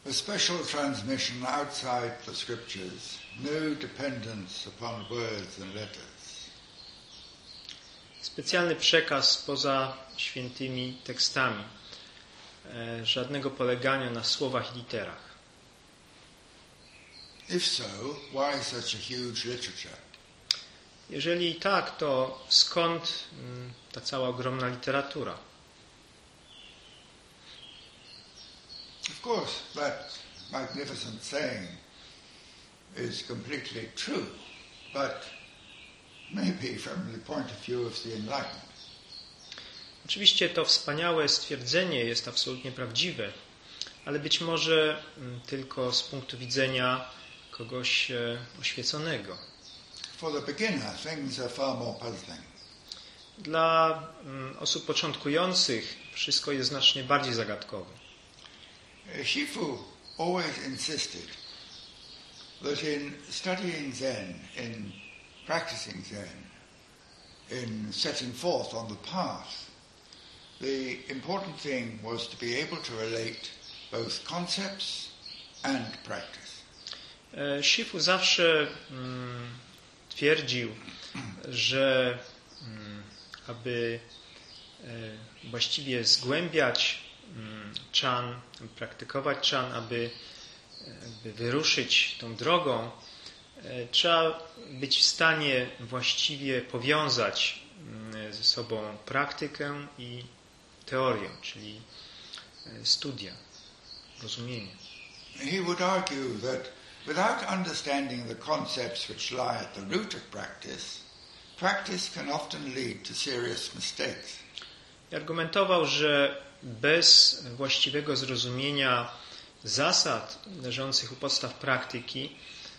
A special transmission outside the scriptures, no dependence upon words and letters. Specjalny przekaz poza świętymi tekstami. Żadnego polegania na słowach i literach. If so, why such a huge literature? Jeżeli tak, to skąd ta cała ogromna literatura? Of course, that magnificent saying is completely true, but maybe from the point of view of the Enlightenment. Oczywiście to wspaniałe stwierdzenie jest absolutnie prawdziwe, ale być może tylko z punktu widzenia kogoś oświeconego. For the beginner, things are far more puzzling. Dla osób początkujących wszystko jest znacznie bardziej zagadkowe. Shifu always insisted that in studying Zen, in practicing Zen, in setting forth on the path, the important thing was to be able to relate both concepts and practice. Shifu zawsze twierdził, że aby właściwie zgłębiać czan, praktykować czan, aby wyruszyć tą drogą, trzeba być w stanie właściwie powiązać ze sobą praktykę i teorię, czyli studia, rozumienie. He would argue that without understanding the concepts which lie at the root of practice can often lead to serious mistakes. I argumentował, że bez właściwego zrozumienia zasad leżących u podstaw praktyki,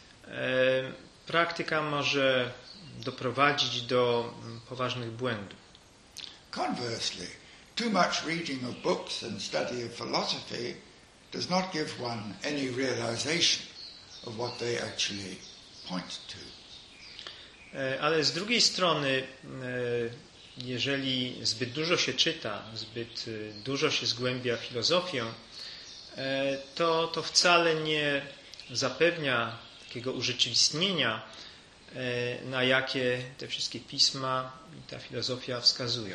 praktyka może doprowadzić do poważnych błędów. Conversely, too much reading of books and study of philosophy does not give one any realization of what they actually point to. Ale z drugiej strony, jeżeli zbyt dużo się czyta, zbyt dużo się zgłębia filozofię, to wcale nie zapewnia takiego urzeczywistnienia, na jakie te wszystkie pisma i ta filozofia wskazują.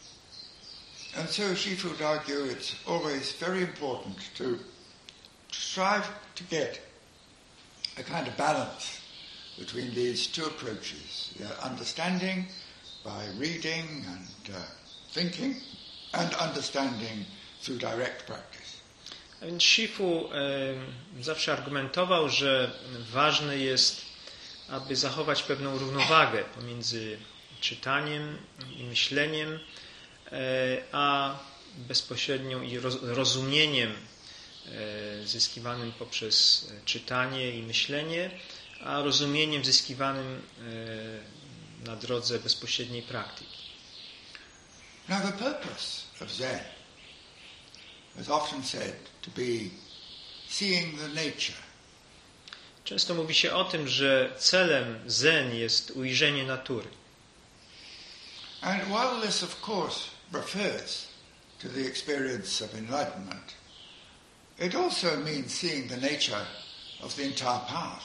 And so Shifu would argue it's always very important to strive to get a kind of balance between these two approaches, understanding by reading and thinking, and understanding through direct practice. A więc Shifu zawsze argumentował, że ważne jest, aby zachować pewną równowagę pomiędzy czytaniem i myśleniem, a bezpośrednią i rozumieniem zyskiwanym poprzez czytanie i myślenie, a rozumieniem zyskiwanym na drodze bezpośredniej praktyki. Now the purpose of Zen is often said to be seeing the nature. Często mówi się o tym, że celem Zen jest ujrzenie natury. And while this of course refers to the experience of enlightenment, it also means seeing the nature of the entire path.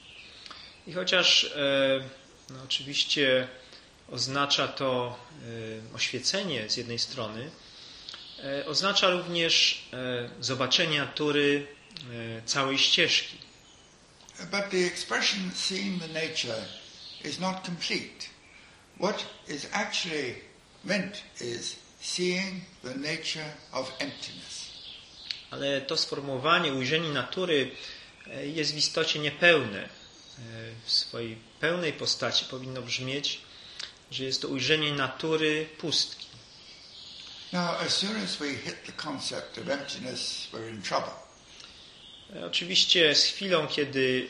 I chociaż oczywiście oznacza to oświecenie z jednej strony, oznacza również zobaczenie natury całej ścieżki. But the expression seeing the nature is not complete. What is actually meant is seeing the nature of emptiness. Ale to sformułowanie ujrzenie natury jest w istocie niepełne. W swojej pełnej postaci powinno brzmieć, że jest to ujrzenie natury pustki. Now, as soon as we hit the concept of emptiness, we're in trouble. Oczywiście z chwilą, kiedy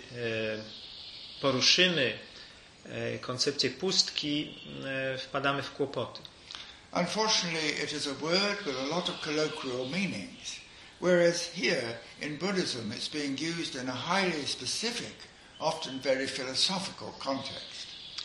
poruszymy koncepcję pustki, wpadamy w kłopoty. Unfortunately, it is a word with a lot of colloquial meanings, whereas here in Buddhism it's being used in a highly specific, often very philosophical context.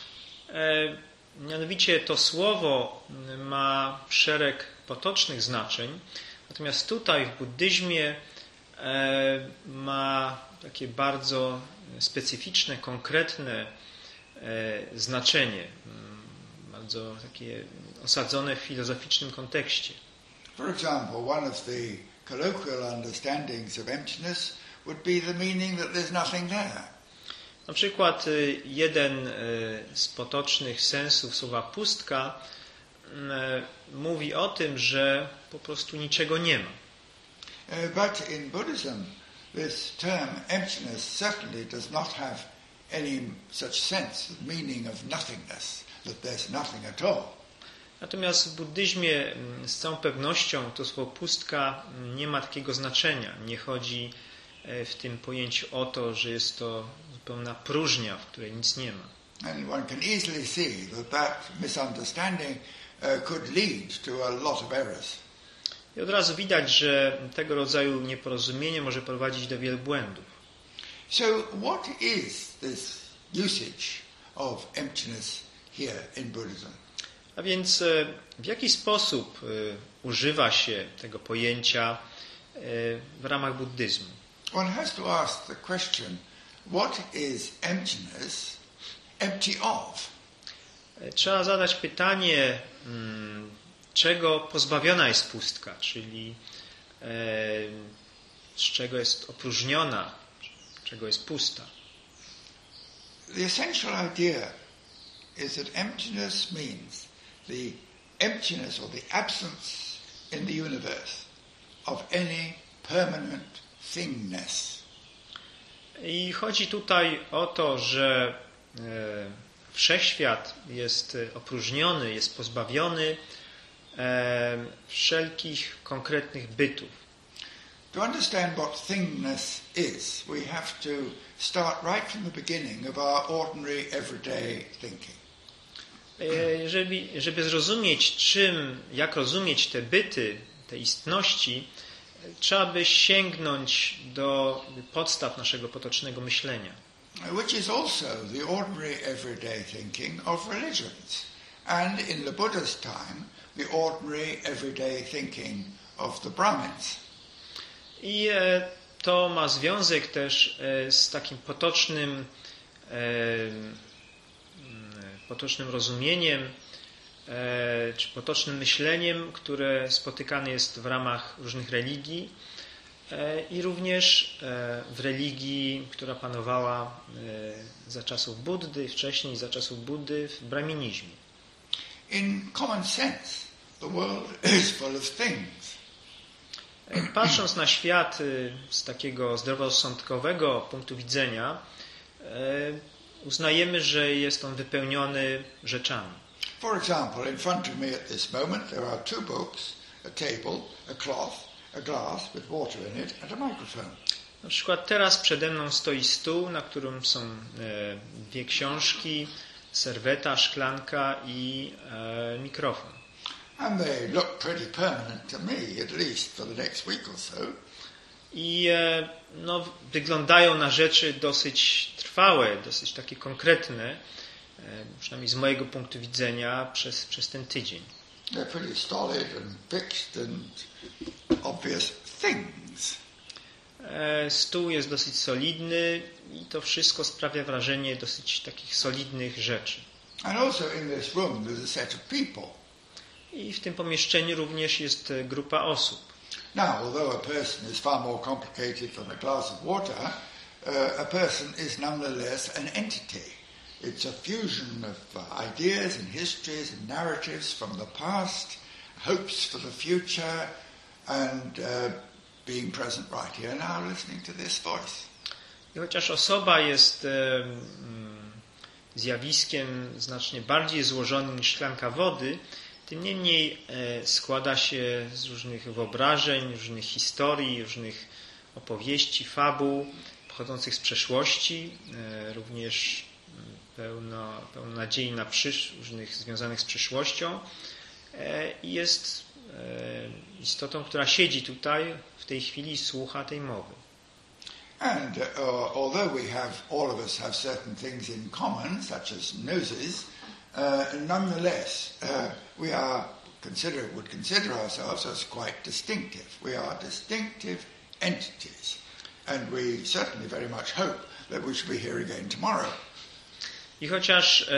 Mianowicie to słowo ma szereg potocznych znaczeń, natomiast tutaj w buddyzmie ma takie bardzo specyficzne, konkretne znaczenie, bardzo takie osadzone w filozoficznym kontekście. For example, one of the colloquial understandings of emptiness would be the meaning that there's nothing there. Na przykład jeden z potocznych sensów słowa pustka mówi o tym, że po prostu niczego nie ma. But in Buddhism, this term emptiness certainly does not have any such sense, the meaning of nothingness, that there's nothing at all. Natomiast w buddyzmie z całą pewnością to słowo pustka nie ma takiego znaczenia. Nie chodzi w tym pojęciu o to, że jest to zupełna próżnia, w której nic nie ma. And one can easily see that misunderstanding could lead to a lot of errors. I od razu widać, że tego rodzaju nieporozumienie może prowadzić do wielu błędów. So what is this usage of emptiness here in Buddhism? A więc w jaki sposób używa się tego pojęcia w ramach buddyzmu? One has to ask the question, what is emptiness empty of? Trzeba zadać pytanie, czego pozbawiona jest pustka, czyli z czego jest opróżniona, czego jest pusta. The essential idea is that emptiness means the emptiness or the absence in the universe of any permanent thingness. I chodzi tutaj o to, że wszechświat jest opróżniony, jest pozbawiony wszelkich konkretnych bytów. To understand what thingness is, we have to start right from the beginning of our ordinary everyday thinking. Żeby zrozumieć jak rozumieć te byty, te istności, trzeba by sięgnąć do podstaw naszego potocznego myślenia. Which is also the ordinary everyday thinking of religions. And in the Buddha's time, the ordinary everyday thinking of the Brahmins. I to ma związek też z takim potocznym rozumieniem czy potocznym myśleniem, które spotykane jest w ramach różnych religii i również w religii, która panowała za czasów Buddy, wcześniej za czasów Buddy w braminizmie. In common sense, the world is full of things. Patrząc na świat z takiego zdroworozsądkowego punktu widzenia, uznajemy, że jest on wypełniony rzeczami. For example, in front of me at this moment there are two books, a table, a cloth, a glass with water in it and a microphone. Na przykład teraz przede mną stoi stół, na którym są dwie książki, serweta, szklanka i mikrofon. And they look pretty permanent to me, at least for the next week or so. I wyglądają na rzeczy dosyć trwałe, dosyć takie konkretne, przynajmniej z mojego punktu widzenia, przez ten tydzień. They're pretty solid and fixed and obvious things. Stół jest dosyć solidny i to wszystko sprawia wrażenie dosyć takich solidnych rzeczy. And also in this room there's a set of people. I w tym pomieszczeniu również jest grupa osób. Now, although a person is far more complicated than a glass of water, a person is nonetheless an entity. It's a fusion of ideas and histories and narratives from the past, hopes for the future, and being present right here now, listening to this voice. I chociaż osoba jest zjawiskiem znacznie bardziej złożonym niż szklanka wody, tym niemniej składa się z różnych wyobrażeń, różnych historii, różnych opowieści, fabuł pochodzących z przeszłości, również pełno nadziei na różnych związanych z przyszłością i jest istotą, która siedzi tutaj w tej chwili i słucha tej mowy. And although all of us have certain things in common, such as noses, nonetheless we would consider ourselves as quite distinctive. We are distinctive entities. And we certainly very much hope that we shall be here again tomorrow. I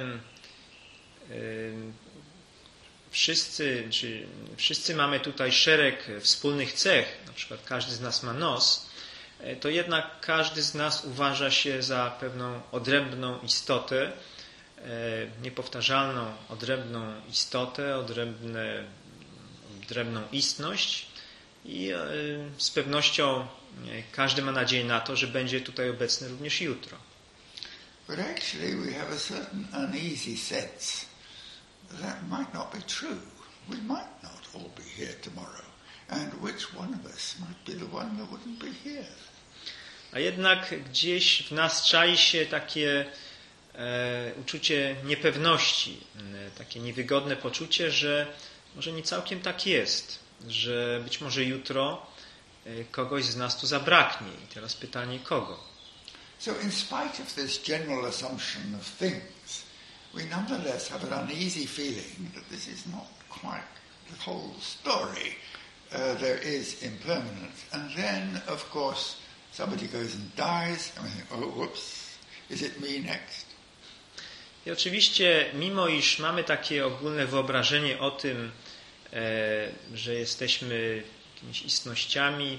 wszyscy mamy tutaj szereg wspólnych cech, na przykład każdy z nas ma nos, to jednak każdy z nas uważa się za pewną odrębną istotę, niepowtarzalną, odrębną istotę, odrębną istność i z pewnością każdy ma nadzieję na to, że będzie tutaj obecny również jutro. But actually we have a certain uneasy sense that might not be true. We might not all be here tomorrow. And which one of us might be the one that wouldn't be here? A jednak gdzieś w nas czai się takie uczucie niepewności, takie niewygodne poczucie, że może nie całkiem tak jest, że być może jutro kogoś z nas tu zabraknie. I teraz pytanie, kogo? So in spite of this general assumption of things, we nonetheless have an uneasy feeling that this is not quite the whole story. There is impermanence. And then, of course, somebody goes and dies, and we think, oh, whoops, is it me next? I oczywiście, mimo iż mamy takie ogólne wyobrażenie o tym, że jesteśmy jakimiś istnościami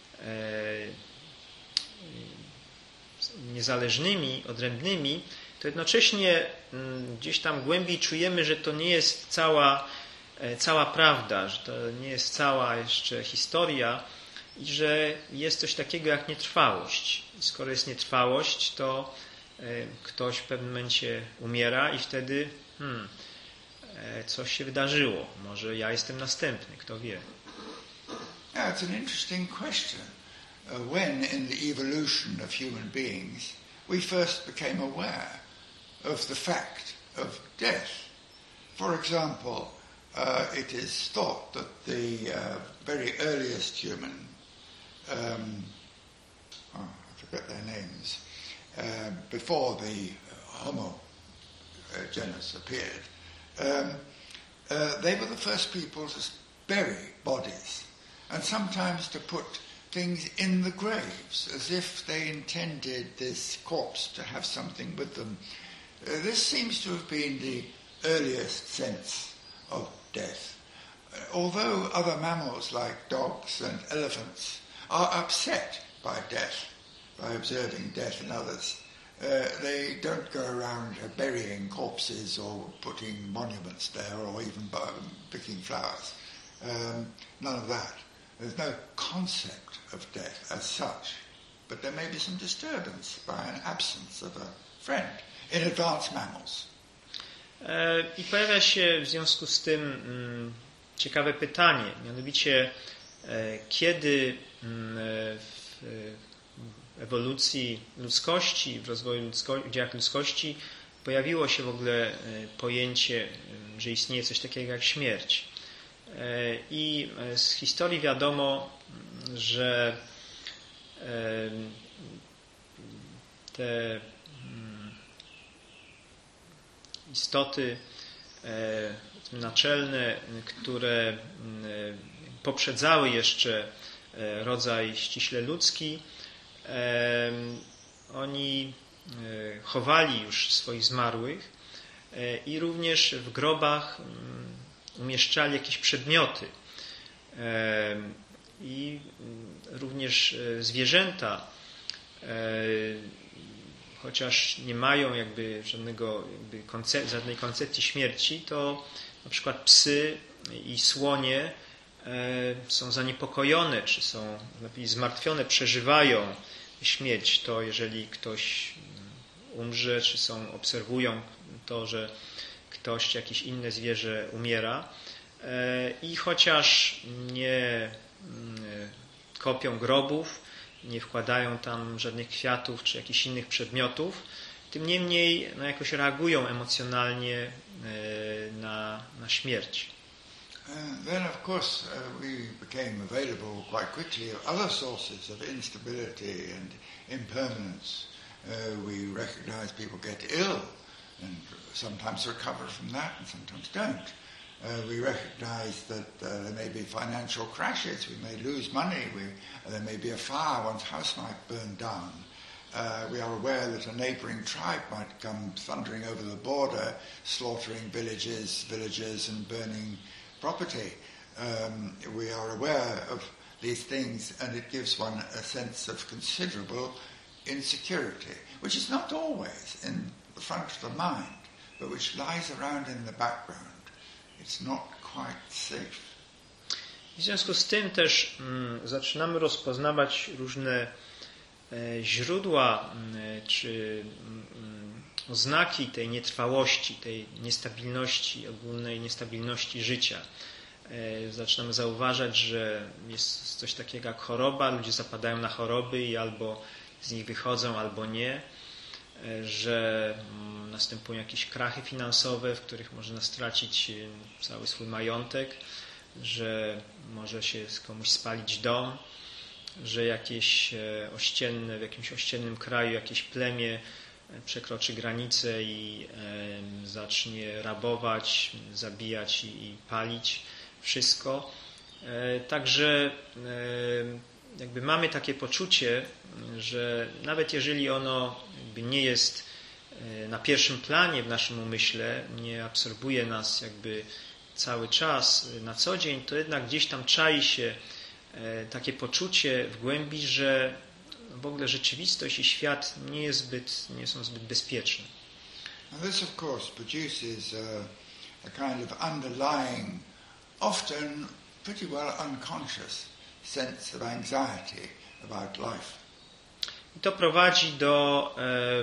niezależnymi, odrębnymi, to jednocześnie gdzieś tam głębiej czujemy, że to nie jest cała prawda, że to nie jest cała jeszcze historia i że jest coś takiego jak nietrwałość. I skoro jest nietrwałość, to ktoś w pewnym momencie umiera i wtedy coś się wydarzyło. Może ja jestem następny, kto wie. Yeah, it's an interesting question. When in the evolution of human beings we first became aware of the fact of death. For example, it is thought that the very earliest human, I forget their names, before the Homo genus appeared, they were the first people to bury bodies and sometimes to put things in the graves as if they intended this corpse to have something with them. This seems to have been the earliest sense of death. Although other mammals like dogs and elephants are upset by death, by observing death in others, they don't go around burying corpses or putting monuments there or even picking flowers. None of that. There's no concept of death as such, but there may be some disturbance by an absence of a friend in advanced mammals. I pojawia się w związku z tym ciekawe pytanie, mianowicie kiedy w ewolucji ludzkości, w rozwoju w dziejach ludzkości pojawiło się w ogóle pojęcie, że istnieje coś takiego jak śmierć. I z historii wiadomo, że te istoty naczelne, które poprzedzały jeszcze rodzaj ściśle ludzki, oni chowali już swoich zmarłych i również w grobach umieszczali jakieś przedmioty. I również zwierzęta, chociaż nie mają żadnej koncepcji śmierci, to na przykład psy i słonie są zaniepokojone, czy są zmartwione, przeżywają śmierć. To jeżeli ktoś umrze, czy obserwują to, że ktoś, czy jakieś inne zwierzę umiera. I chociaż nie kopią grobów, nie wkładają tam żadnych kwiatów, czy jakichś innych przedmiotów, tym niemniej jakoś reagują emocjonalnie na śmierć. Then of course we became available quite quickly of other sources of instability and impermanence. We recognize people get ill and sometimes recover from that and sometimes don't. We recognize that there may be financial crashes, we may lose money, there may be a fire, one's house might burn down. We are aware that a neighbouring tribe might come thundering over the border, slaughtering villagers and burning property. We are aware of these things, and it gives one a sense of considerable insecurity, which is not always in the front of the mind, but which lies around in the background. It's not quite safe. W związku z tym też zaczynamy rozpoznawać różne źródła czy oznaki tej nietrwałości, tej niestabilności, ogólnej niestabilności życia. Zaczynamy zauważać, że jest coś takiego jak choroba, ludzie zapadają na choroby i albo z nich wychodzą, albo nie, że następują jakieś krachy finansowe, w których można stracić cały swój majątek, że może się komuś spalić dom, że jakieś w jakimś ościennym kraju jakieś plemię przekroczy granicę i zacznie rabować, zabijać i palić wszystko. Także jakby mamy takie poczucie, że nawet jeżeli ono jakby nie jest na pierwszym planie w naszym umyśle, nie absorbuje nas jakby cały czas na co dzień, to jednak gdzieś tam czai się takie poczucie w głębi, że w ogóle rzeczywistość i świat nie są zbyt bezpieczne. And this of course produces a kind of underlying, often pretty well unconscious sense of anxiety about life. I to prowadzi do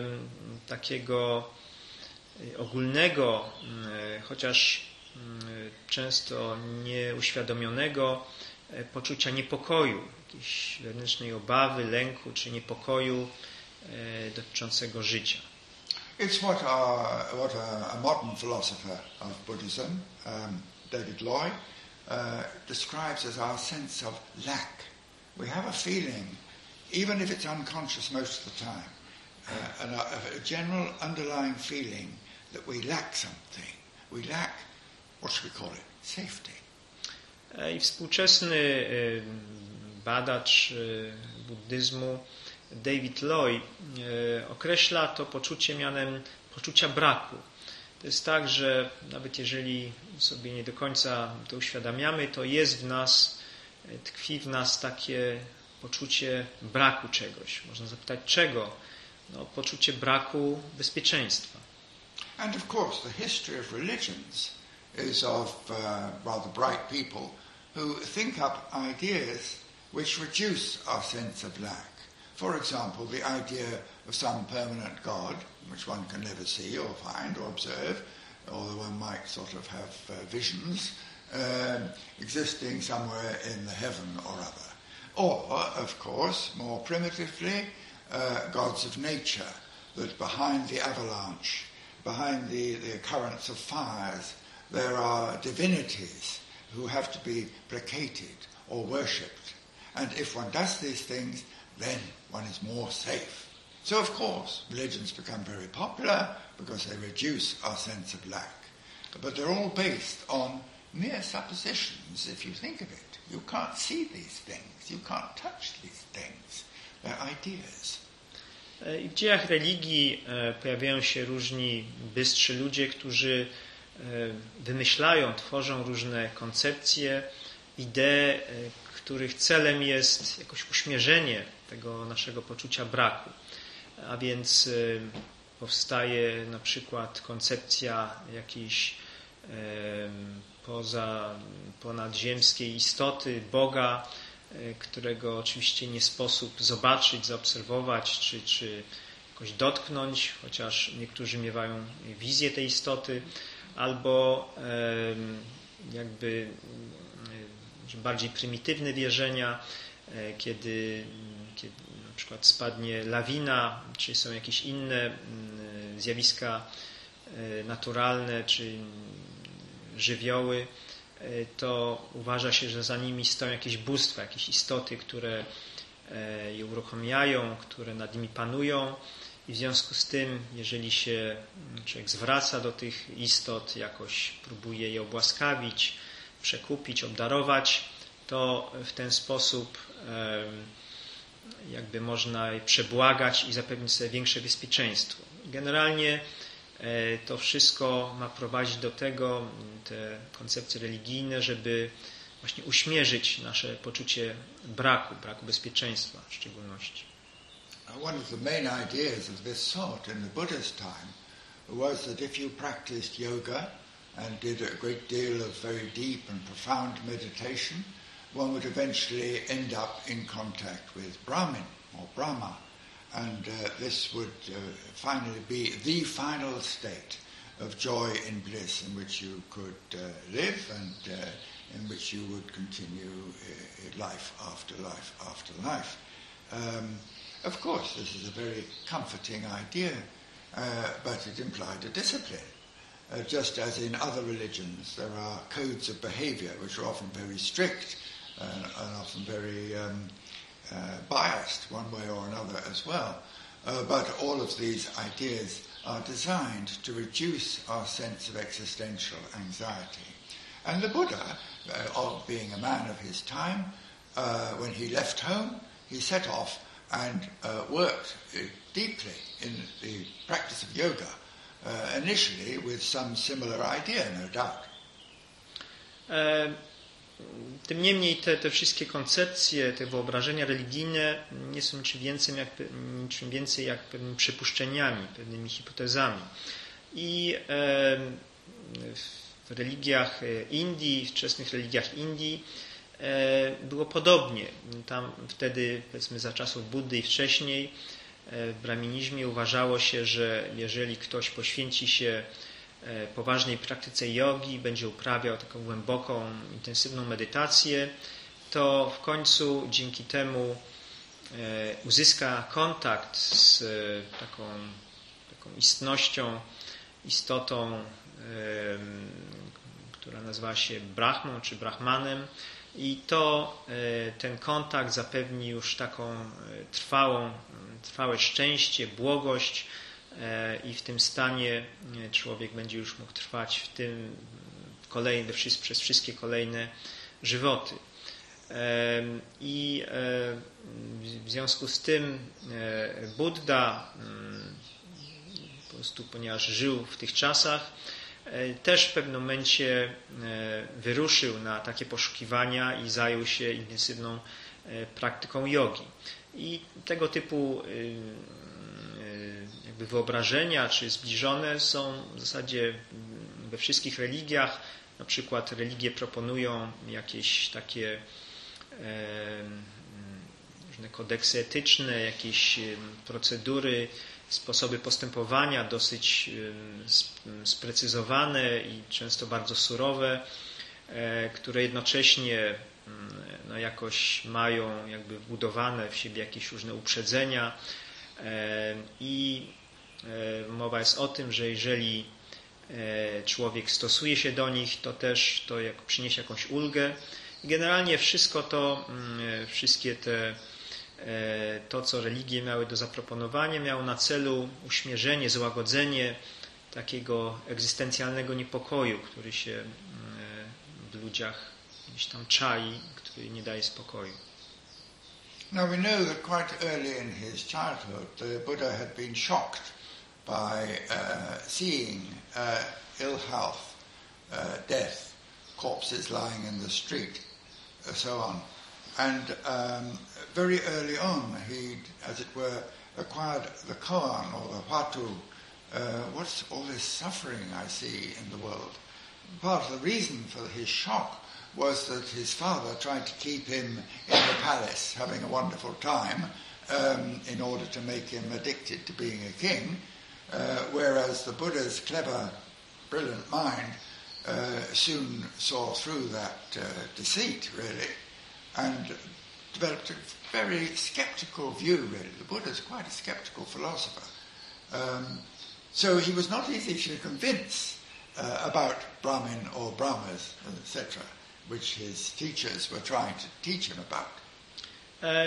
takiego ogólnego, chociaż często nieuświadomionego poczucia niepokoju, jakiejś wewnętrznej obawy, lęku czy niepokoju dotyczącego życia. It's what a modern philosopher of Buddhism, David Loy, describes as our sense of lack. We have a feeling, even if it's unconscious most of the time, a general underlying feeling that we lack something. We lack, what should we call it, safety. I współczesny badacz buddyzmu David Loy określa to poczucie mianem poczucia braku. To jest tak, że nawet jeżeli sobie nie do końca to uświadamiamy, to jest w nas, tkwi w nas takie poczucie braku czegoś. Można zapytać czego? No, poczucie braku bezpieczeństwa. And of course the history of religions is of rather bright people who think up ideas which reduce our sense of lack. For example, the idea of some permanent God, which one can never see or find or observe, although one might sort of have visions, existing somewhere in the heaven or other. Or, of course, more primitively, gods of nature, that behind the avalanche, behind the occurrence of fires, there are divinities who have to be placated or worshipped. And if one does these things, then one is more safe. So, of course, religions become very popular because they reduce our sense of lack. But they're all based on mere suppositions, if you think of it. You can't see these things. You can't touch these things. They're ideas. W dziejach religii pojawiają się różni bystrzy ludzie, którzy wymyślają, tworzą różne koncepcje, idee, których celem jest jakoś uśmierzenie tego naszego poczucia braku. A więc powstaje na przykład koncepcja jakiejś ponadziemskiej istoty, Boga, którego oczywiście nie sposób zobaczyć, zaobserwować czy jakoś dotknąć, chociaż niektórzy miewają wizję tej istoty, albo jakby bardziej prymitywne wierzenia, kiedy na przykład spadnie lawina, czy są jakieś inne zjawiska naturalne, czy żywioły, to uważa się, że za nimi stoją jakieś bóstwa, jakieś istoty, które je uruchamiają, które nad nimi panują I w związku z tym, jeżeli się człowiek zwraca do tych istot, jakoś próbuje je obłaskawić, przekupić, obdarować, to w ten sposób jakby można je przebłagać i zapewnić sobie większe bezpieczeństwo. Generalnie to wszystko ma prowadzić do tego, te koncepcje religijne, żeby właśnie uśmierzyć nasze poczucie braku bezpieczeństwa w szczególności. One of the main ideas of this sort in the Buddha's time was that if you practiced yoga and did a great deal of very deep and profound meditation, one would eventually end up in contact with Brahman or Brahma, and this would finally be the final state of joy and bliss in which you could live and in which you would continue life after life after life. Of course, this is a very comforting idea, but it implied a discipline. Just as in other religions, there are codes of behavior which are often very strict and often very biased one way or another as well. But all of these ideas are designed to reduce our sense of existential anxiety. And the Buddha, being a man of his time, when he left home, he set off and worked deeply in the practice of yoga, initially with some similar idea, no doubt. Tym niemniej te wszystkie koncepcje, te wyobrażenia religijne nie są niczym więcej jak pewnymi przypuszczeniami, pewnymi hipotezami. I w religiach Indii, wczesnych religiach Indii było podobnie. Tam wtedy, powiedzmy za czasów Buddy i wcześniej, w braminizmie uważało się, że jeżeli ktoś poświęci się poważnej praktyce jogi, będzie uprawiał taką głęboką, intensywną medytację, to w końcu dzięki temu uzyska kontakt z taką istotą, która nazywa się Brahmą czy Brahmanem, i ten kontakt zapewni już taką trwałe szczęście, błogość, i w tym stanie człowiek będzie już mógł trwać przez wszystkie kolejne żywoty. I w związku z tym Buddha, po prostu ponieważ żył w tych czasach, też w pewnym momencie wyruszył na takie poszukiwania i zajął się intensywną praktyką jogi. I tego typu jakby wyobrażenia czy zbliżone są w zasadzie we wszystkich religiach. Na przykład religie proponują jakieś takie różne kodeksy etyczne, jakieś procedury, sposoby postępowania dosyć sprecyzowane i często bardzo surowe, które jednocześnie jakoś mają jakby wbudowane w siebie jakieś różne uprzedzenia, i mowa jest o tym, że jeżeli człowiek stosuje się do nich, to też to przyniesie jakąś ulgę. I generalnie to, co religie miały do zaproponowania, miało na celu uśmierzenie, złagodzenie takiego egzystencjalnego niepokoju, który się w ludziach gdzieś tam czai, który nie daje spokoju. Now we know that quite early in his childhood the Buddha had been shocked by seeing ill health, death, corpses lying in the street, so on. And very early on he, as it were, acquired the koan or the watu. What's all this suffering I see in the world? Part of the reason for his shock was that his father tried to keep him in the palace having a wonderful time in order to make him addicted to being a king, whereas the Buddha's clever, brilliant mind soon saw through that deceit, really, and developed a very skeptical view, really. The Buddha's quite a skeptical philosopher. So he was not easy to convince about Brahmin or Brahmas, etc., which his teachers were trying to teach him about.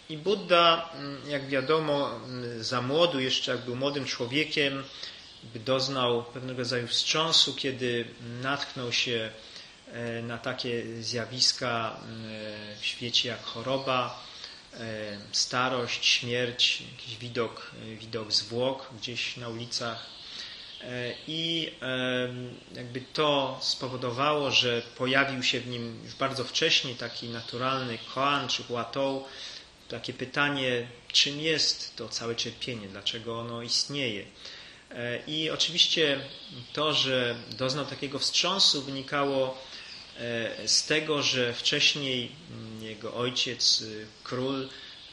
I Buddha, jak wiadomo, za młodu, jeszcze jak był młodym człowiekiem, doznał pewnego rodzaju wstrząsu, kiedy natknął się na takie zjawiska w świecie jak choroba, starość, śmierć, jakiś widok zwłok gdzieś na ulicach. I jakby to spowodowało, że pojawił się w nim już bardzo wcześnie taki naturalny koan czy huatou, takie pytanie, czym jest to całe cierpienie, dlaczego ono istnieje. I oczywiście to, że doznał takiego wstrząsu, wynikało z tego, że wcześniej jego ojciec, król,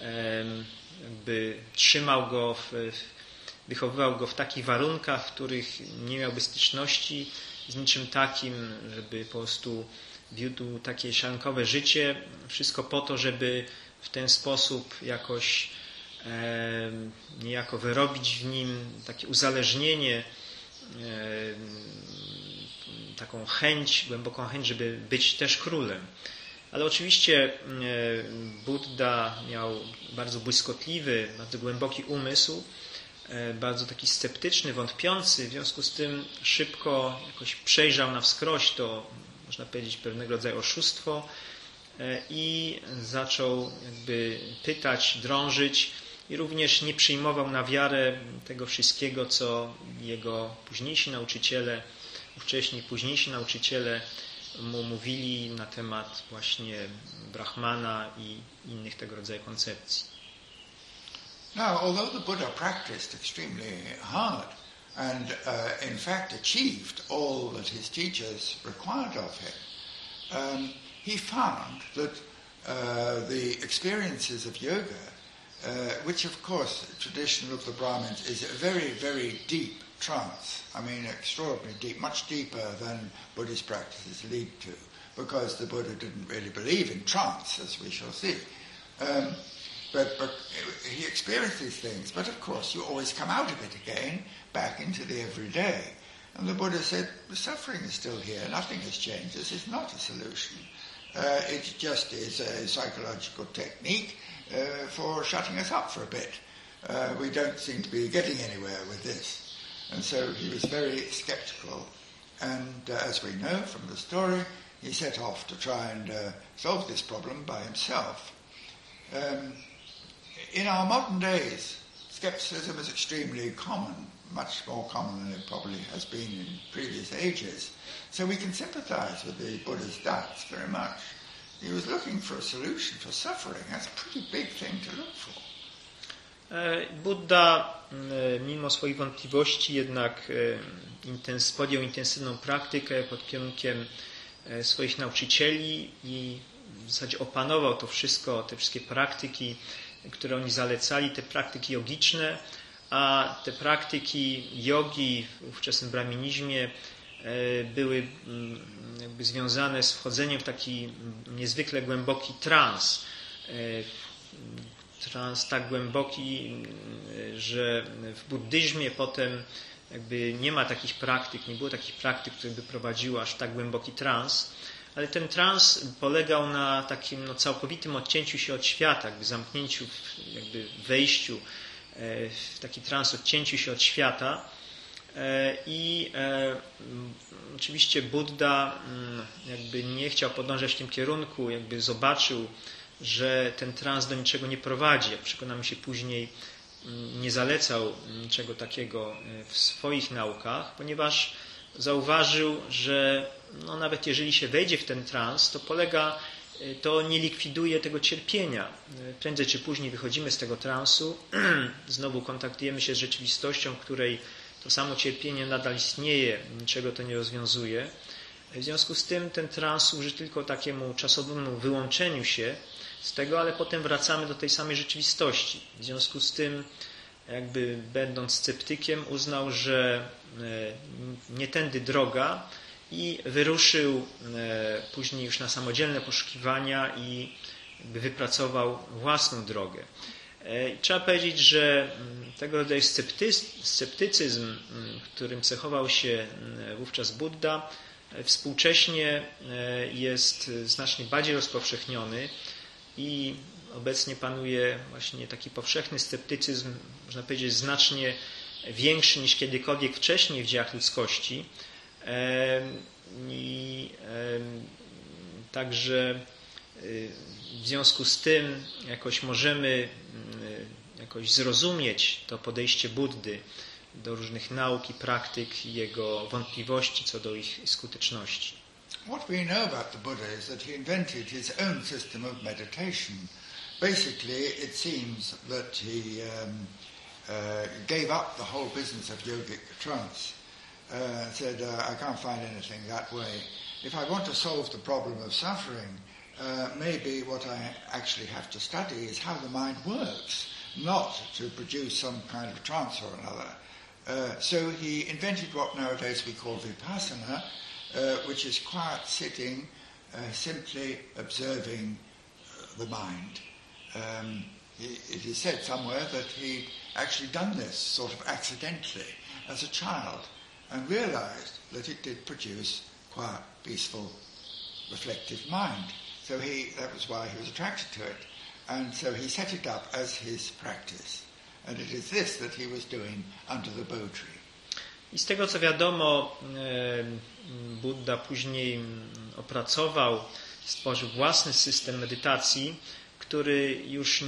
jakby trzymał go, wychowywał go w takich warunkach, w których nie miałby styczności z niczym takim, żeby po prostu wiódł takie szankowe życie. Wszystko po to, żeby w ten sposób jakoś niejako wyrobić w nim takie uzależnienie, taką chęć, głęboką chęć, żeby być też królem. Ale oczywiście Buddha miał bardzo błyskotliwy, bardzo głęboki umysł, bardzo taki sceptyczny, wątpiący, w związku z tym szybko jakoś przejrzał na wskroś to, można powiedzieć, pewnego rodzaju oszustwo i zaczął jakby pytać, drążyć i również nie przyjmował na wiarę tego wszystkiego, co jego późniejsi nauczyciele mu mówili na temat właśnie Brahmana i innych tego rodzaju koncepcji. Now, although the Buddha practiced extremely hard and in fact achieved all that his teachers required of him, he found that the experiences of yoga, which of course tradition of the Brahmins is a very, very deep trance. I mean, extraordinarily deep, much deeper than Buddhist practices lead to, because the Buddha didn't really believe in trance, as we shall see. But he experienced these things. But of course, you always come out of it again, back into the everyday. And the Buddha said, the suffering is still here. Nothing has changed. This is not a solution. It just is a psychological technique for shutting us up for a bit. We don't seem to be getting anywhere with this. And so he was very skeptical. And as we know from the story, he set off to try and solve this problem by himself. In our modern days, skepticism is extremely common, much more common than it probably has been in previous ages. So we can sympathize with the Buddha's doubts very much. He was looking for a solution for suffering. That's a pretty big thing to look for. Buddha, mimo swoich wątpliwości, jednak podjął intensywną praktykę pod kierunkiem swoich nauczycieli i w zasadzie opanował to wszystko, te wszystkie praktyki, które oni zalecali, te praktyki jogiczne, a te praktyki jogi w ówczesnym braminizmie były jakby związane z wchodzeniem w taki niezwykle głęboki trans. Trans tak głęboki, że w buddyzmie potem jakby nie ma takich praktyk, nie było takich praktyk, które by prowadziły aż w tak głęboki trans, ale ten trans polegał na takim całkowitym odcięciu się od świata, jakby zamknięciu, jakby wejściu w taki trans, odcięciu się od świata. I oczywiście Buddha jakby nie chciał podążać w tym kierunku, jakby zobaczył, że ten trans do niczego nie prowadzi. Jak przekonamy się później, nie zalecał niczego takiego w swoich naukach, ponieważ zauważył, że nawet jeżeli się wejdzie w ten trans, to nie likwiduje tego cierpienia. Prędzej czy później wychodzimy z tego transu, znowu kontaktujemy się z rzeczywistością, w której to samo cierpienie nadal istnieje, niczego to nie rozwiązuje. W związku z tym ten trans służy tylko takiemu czasowemu wyłączeniu się z tego, ale potem wracamy do tej samej rzeczywistości. W związku z tym, jakby będąc sceptykiem, uznał, że nie tędy droga i wyruszył później już na samodzielne poszukiwania i jakby wypracował własną drogę. Trzeba powiedzieć, że tego rodzaju sceptycyzm, którym cechował się wówczas Buddha, współcześnie jest znacznie bardziej rozpowszechniony i obecnie panuje właśnie taki powszechny sceptycyzm, można powiedzieć znacznie większy niż kiedykolwiek wcześniej w dziejach ludzkości. Także w związku z tym jakoś możemy jakoś zrozumieć to podejście Buddy do różnych nauk i praktyk i jego wątpliwości co do ich skuteczności. What we know about the Buddha is that he invented his own system of meditation. Basically, it seems that he gave up the whole business of yogic trance. Said, I can't find anything that way. If I want to solve the problem of suffering, maybe what I actually have to study is how the mind works, not to produce some kind of trance or another. So he invented what nowadays we call vipassana, which is quiet sitting, simply observing the mind. It is said somewhere that he actually done this sort of accidentally as a child and realized that it did produce quiet, peaceful, reflective mind. So that was why he was attracted to it. And so he set it up as his practice. And it is this that he was doing under the Bo tree. I z tego co wiadomo, Buddha później opracował, stworzył własny system medytacji, który już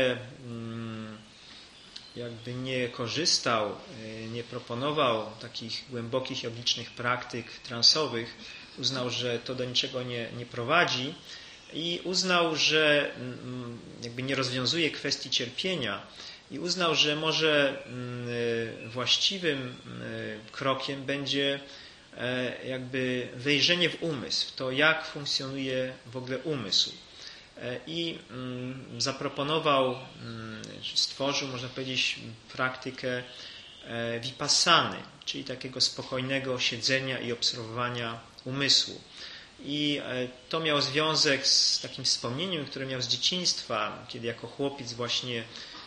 nie korzystał, nie proponował takich głębokich jogicznych praktyk transowych. Uznał, że to do niczego nie prowadzi i uznał, że jakby nie rozwiązuje kwestii cierpienia i uznał, że może właściwym krokiem będzie jakby wejrzenie w umysł, w to jak funkcjonuje w ogóle umysł. I zaproponował, stworzył, można powiedzieć, praktykę vipassany, czyli takiego spokojnego siedzenia i obserwowania umysłu. I to miało związek z takim wspomnieniem, które miał z dzieciństwa, kiedy jako chłopiec właśnie,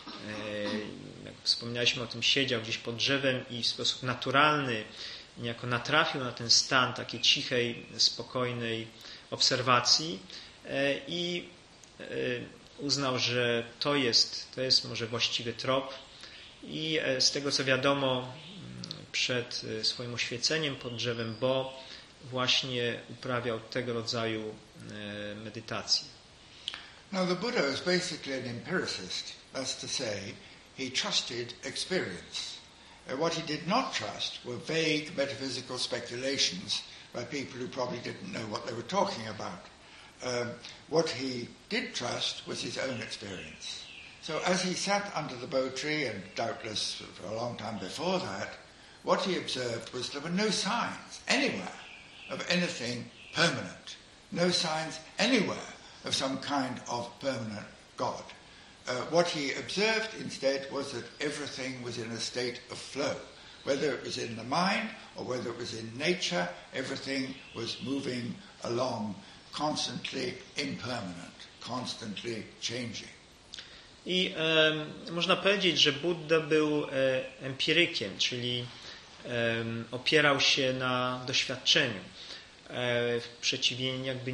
jak wspomnialiśmy o tym, siedział gdzieś pod drzewem i w sposób naturalny niejako natrafił na ten stan takiej cichej, spokojnej obserwacji i uznał, że to jest może właściwy trop i z tego co wiadomo przed swoim oświeceniem pod drzewem Bo właśnie uprawiał tego rodzaju medytację. Now the Buddha was basically an empiricist, that's to say, he trusted experience. What he did not trust were vague metaphysical speculations by people who probably didn't know what they were talking about. What he did trust was his own experience. So as he sat under the Bo tree, and doubtless for a long time before that, what he observed was there were no signs anywhere of anything permanent, no signs anywhere of some kind of permanent God. What he observed instead was that everything was in a state of flow. Whether it was in the mind or whether it was in nature, everything was moving along, constantly impermanent, constantly changing. I można powiedzieć, że Buddha był empirykiem, czyli opierał się na doświadczeniu. W przeciwieństwie jakby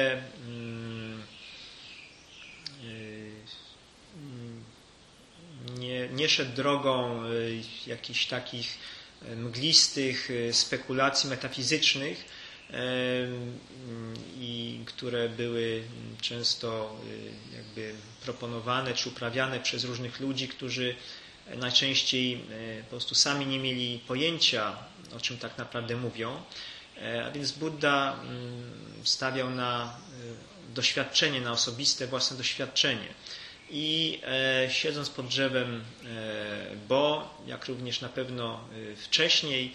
nie szedł drogą jakichś takich mglistych spekulacji metafizycznych, i które były często jakby proponowane czy uprawiane przez różnych ludzi, którzy najczęściej po prostu sami nie mieli pojęcia, o czym tak naprawdę mówią. A więc Buddha stawiał na doświadczenie, na osobiste własne doświadczenie. I siedząc pod drzewem Bo, jak również na pewno wcześniej,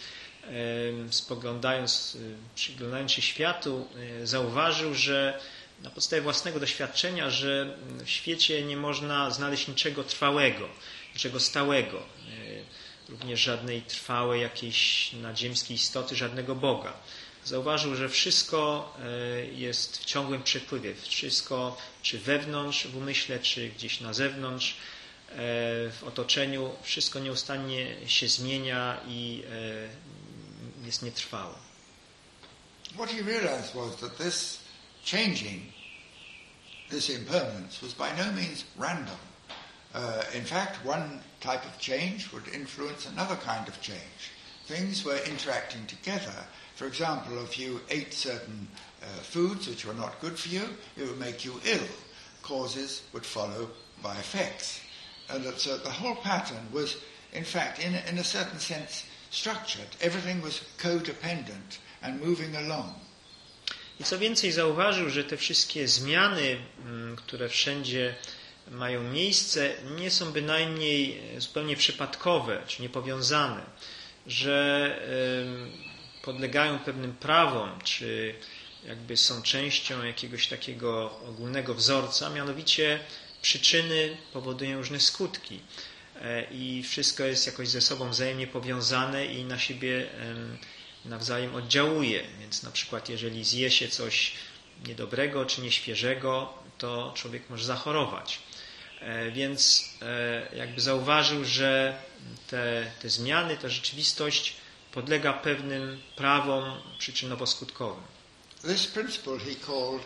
przyglądając się światu, zauważył, że na podstawie własnego doświadczenia, że w świecie nie można znaleźć niczego trwałego, niczego stałego, również żadnej trwałej jakiejś nadziemskiej istoty, żadnego Boga. Zauważył, że wszystko jest w ciągłym przepływie, wszystko czy wewnątrz w umyśle, czy gdzieś na zewnątrz, w otoczeniu, wszystko nieustannie się zmienia i jest nietrwałe. What he realized was that this changing this impermanence was by no means random. In fact, one type of change would influence another kind of change. Things were interacting together. For example, if you ate certain foods which were not good for you, it would make you ill. Causes would follow by effects. And so the whole pattern was, in fact, in a certain sense, structured. Everything was codependent and moving along. I co więcej, zauważył, że te wszystkie zmiany, które wszędzie mają miejsce, nie są bynajmniej zupełnie przypadkowe czy niepowiązane, że podlegają pewnym prawom, czy jakby są częścią jakiegoś takiego ogólnego wzorca, mianowicie przyczyny powodują różne skutki i wszystko jest jakoś ze sobą wzajemnie powiązane i na siebie nawzajem oddziałuje. Więc na przykład jeżeli zje się coś niedobrego czy nieświeżego, to człowiek może zachorować. Więc jakby zauważył, że te zmiany, ta rzeczywistość podlega pewnym prawom przyczynowo-skutkowym. This principle he called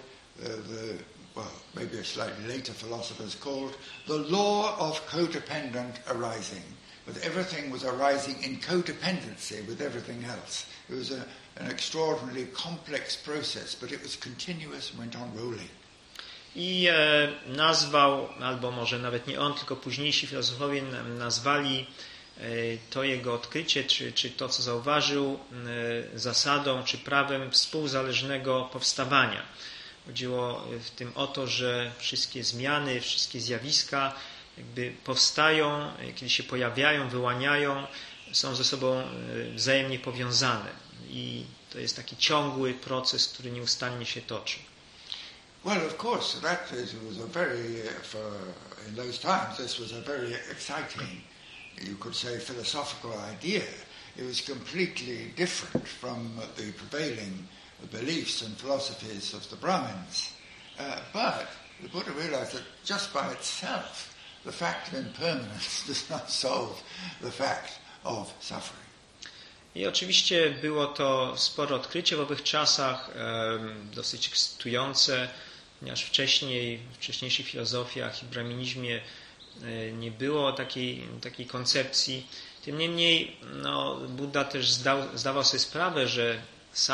maybe a slightly later philosophers called the law of codependent arising. But everything was arising in codependency with everything else. It was an extraordinarily complex process, but it was continuous and went on rolling. I nazwał, albo może nawet nie on, tylko późniejsi filozofowie nazwali to jego odkrycie, czy to, co zauważył, zasadą, czy prawem współzależnego powstawania. Chodziło w tym o to, że wszystkie zmiany, wszystkie zjawiska jakby powstają, kiedy się pojawiają, wyłaniają, są ze sobą wzajemnie powiązane. I to jest taki ciągły proces, który nieustannie się toczy. Well, of course, that was a very, in those times, this was a very exciting, you could say, philosophical idea. It was completely different from the prevailing beliefs and philosophies of the Brahmins. But the Buddha realized that just by itself, the fact of impermanence does not solve the fact of suffering. I oczywiście było to spore odkrycie w owych czasach, dosyć ekscytujące, ponieważ w wcześniejszych filozofiach i braminizmie nie było takiej koncepcji. Tym niemniej Buddha też zdawał sobie sprawę, że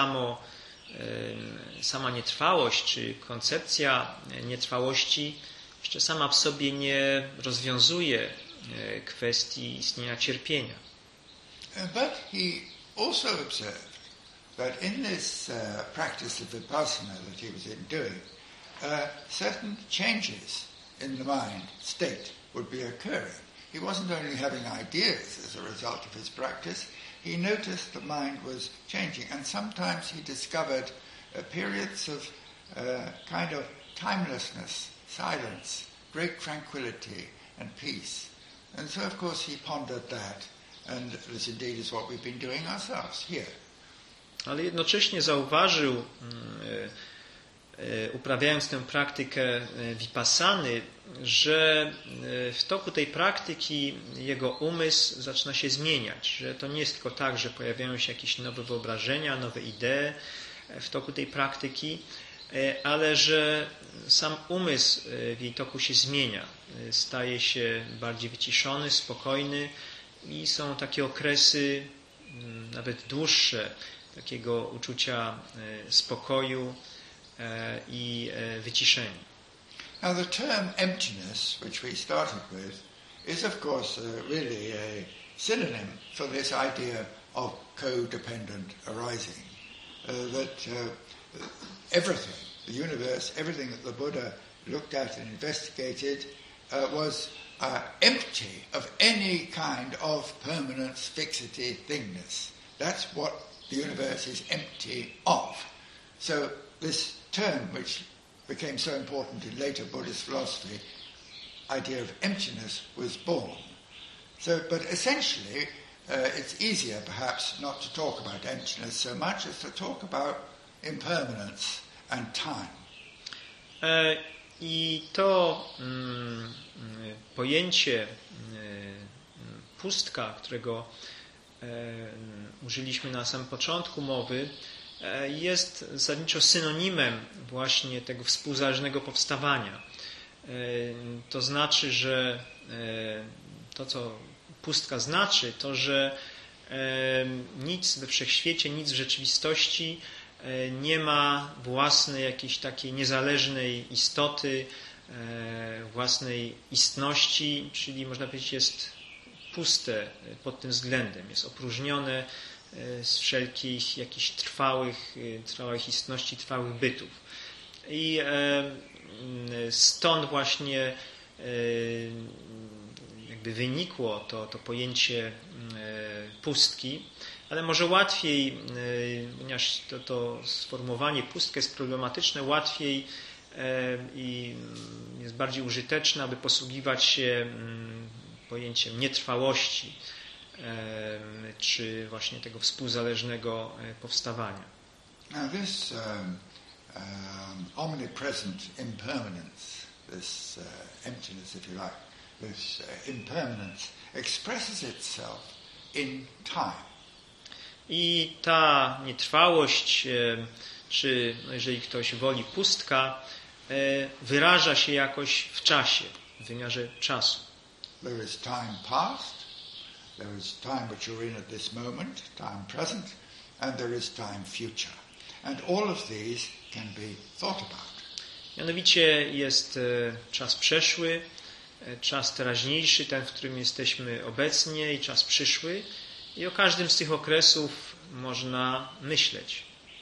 sama nietrwałość, czy koncepcja nietrwałości jeszcze sama w sobie nie rozwiązuje kwestii istnienia cierpienia. But he also observed that in this practice of vipassana that he was doing, certain changes in the mind state would be occurring. He wasn't only having ideas as a result of his practice, he noticed the mind was changing, and sometimes he discovered periods of kind of timelessness, silence, great tranquility and peace. And so of course he pondered that, and this indeed is what we've been doing ourselves here. Ale jednocześnie zauważył, uprawiając tę praktykę vipassany, że w toku tej praktyki jego umysł zaczyna się zmieniać, że to nie jest tylko tak, że pojawiają się jakieś nowe wyobrażenia, nowe idee w toku tej praktyki, ale że sam umysł w jej toku się zmienia, staje się bardziej wyciszony, spokojny i są takie okresy, nawet dłuższe, takiego uczucia spokoju i wyciszenia. Now the term emptiness, which we started with, is of course really a synonym for this idea of codependent arising. That everything, the universe, everything that the Buddha looked at and investigated was empty of any kind of permanence, fixity, thingness. That's what the universe is empty of. So this term, which became so important in later Buddhist philosophy, idea of emptiness, was born. So, but essentially, it's easier perhaps not to talk about emptiness so much as to talk about impermanence and time. I to pojęcie pustka, którego użyliśmy na samym początku mowy, jest zasadniczo synonimem właśnie tego współzależnego powstawania. To znaczy, że to, co pustka znaczy, to, że nic we wszechświecie, nic w rzeczywistości nie ma własnej jakiejś takiej niezależnej istoty, własnej istności, czyli można powiedzieć jest puste pod tym względem, jest opróżnione z wszelkich jakichś trwałych istności, trwałych bytów. I stąd właśnie jakby wynikło to pojęcie pustki, ale może łatwiej, ponieważ to sformułowanie pustka jest problematyczne, łatwiej i jest bardziej użyteczne, aby posługiwać się pojęciem nietrwałości, czy właśnie tego współzależnego powstawania. Now this omnipresent impermanence, this emptiness, if you like, this impermanence expresses itself in time. I ta nietrwałość, czy jeżeli ktoś woli pustka, wyraża się jakoś w czasie, w wymiarze czasu. There is time past, there is time which you're in at this moment, time present, and there is time future. And all of these can be thought about. Mianowicie jest czas przeszły, czas teraźniejszy, ten, w którym jesteśmy obecnie, i czas przyszły. I o każdym z tych okresów można myśleć.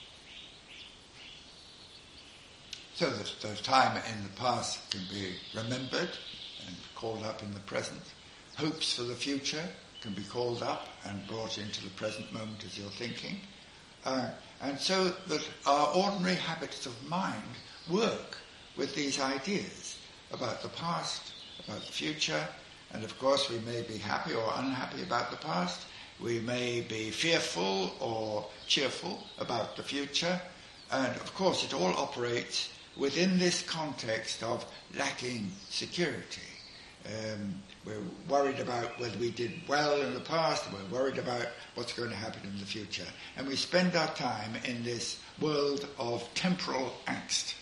So that the time in the past can be remembered and called up in the present. Hopes for the future can be called up and brought into the present moment as you're thinking. And so that our ordinary habits of mind work with these ideas about the past, about the future, and of course we may be happy or unhappy about the past. We may be fearful or cheerful about the future. And of course it all operates within this context of lacking security. We're worried about whether we did well in the past, we're worried about what's going to happen in the future. And we spend our time in this world of temporal angst.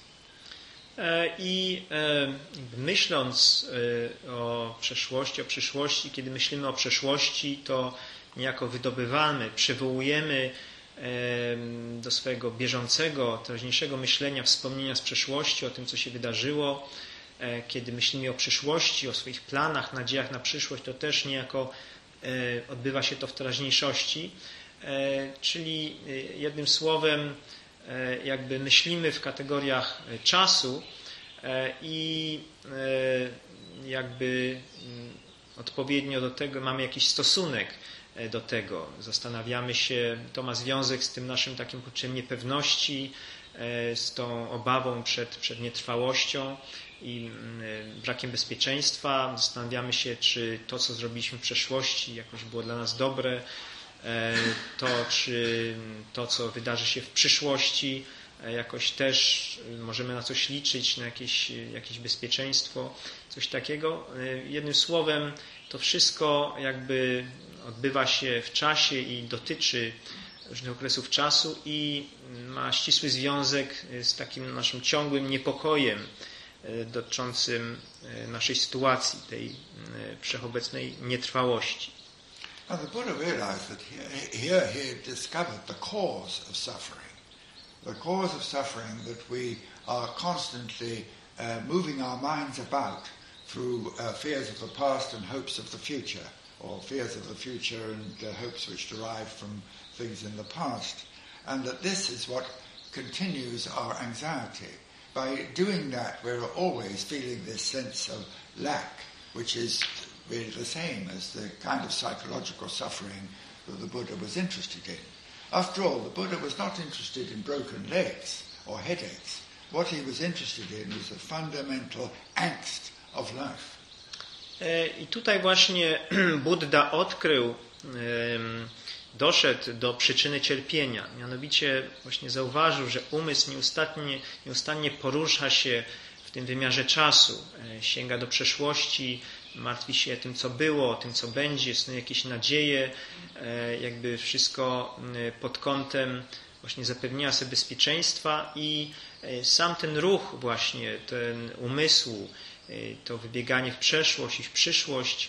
I myśląc o przeszłości, o przyszłości, kiedy myślimy o przeszłości, to niejako wydobywamy, przywołujemy do swojego bieżącego, teraźniejszego myślenia wspomnienia z przeszłości, o tym, co się wydarzyło. Kiedy myślimy o przyszłości, o swoich planach, nadziejach na przyszłość, to też niejako odbywa się to w teraźniejszości. Czyli jednym słowem jakby myślimy w kategoriach czasu i jakby odpowiednio do tego mamy jakiś stosunek do tego. Zastanawiamy się, to ma związek z tym naszym takim poczuciem niepewności, z tą obawą przed nietrwałością i brakiem bezpieczeństwa. Zastanawiamy się, czy to, co zrobiliśmy w przeszłości, jakoś było dla nas dobre, czy to, co wydarzy się w przyszłości, jakoś też możemy na coś liczyć, na jakieś bezpieczeństwo, coś takiego. Jednym słowem, to wszystko jakby odbywa się w czasie i dotyczy różnych okresów czasu i ma ścisły związek z takim naszym ciągłym niepokojem dotyczącym naszej sytuacji, tej wszechobecnej nietrwałości. Now the Buddha realized that here he discovered the cause of suffering. The cause of suffering that we are constantly moving our minds about through fears of the past and hopes of the future, or fears of the future and hopes which derive from things in the past. And that this is what continues our anxiety. By doing that, we're always feeling this sense of lack, which is really the same as the kind of psychological suffering that the Buddha was interested in. After all, the Buddha was not interested in broken legs or headaches. What he was interested in was the fundamental angst of life. I tutaj właśnie Buddha doszedł do przyczyny cierpienia. Mianowicie właśnie zauważył, że umysł nieustannie porusza się w tym wymiarze czasu. Sięga do przeszłości, martwi się tym, co było, tym, co będzie, są jakieś nadzieje, jakby wszystko pod kątem właśnie zapewnienia sobie bezpieczeństwa i sam ten ruch właśnie, ten umysłu, to wybieganie w przeszłość i w przyszłość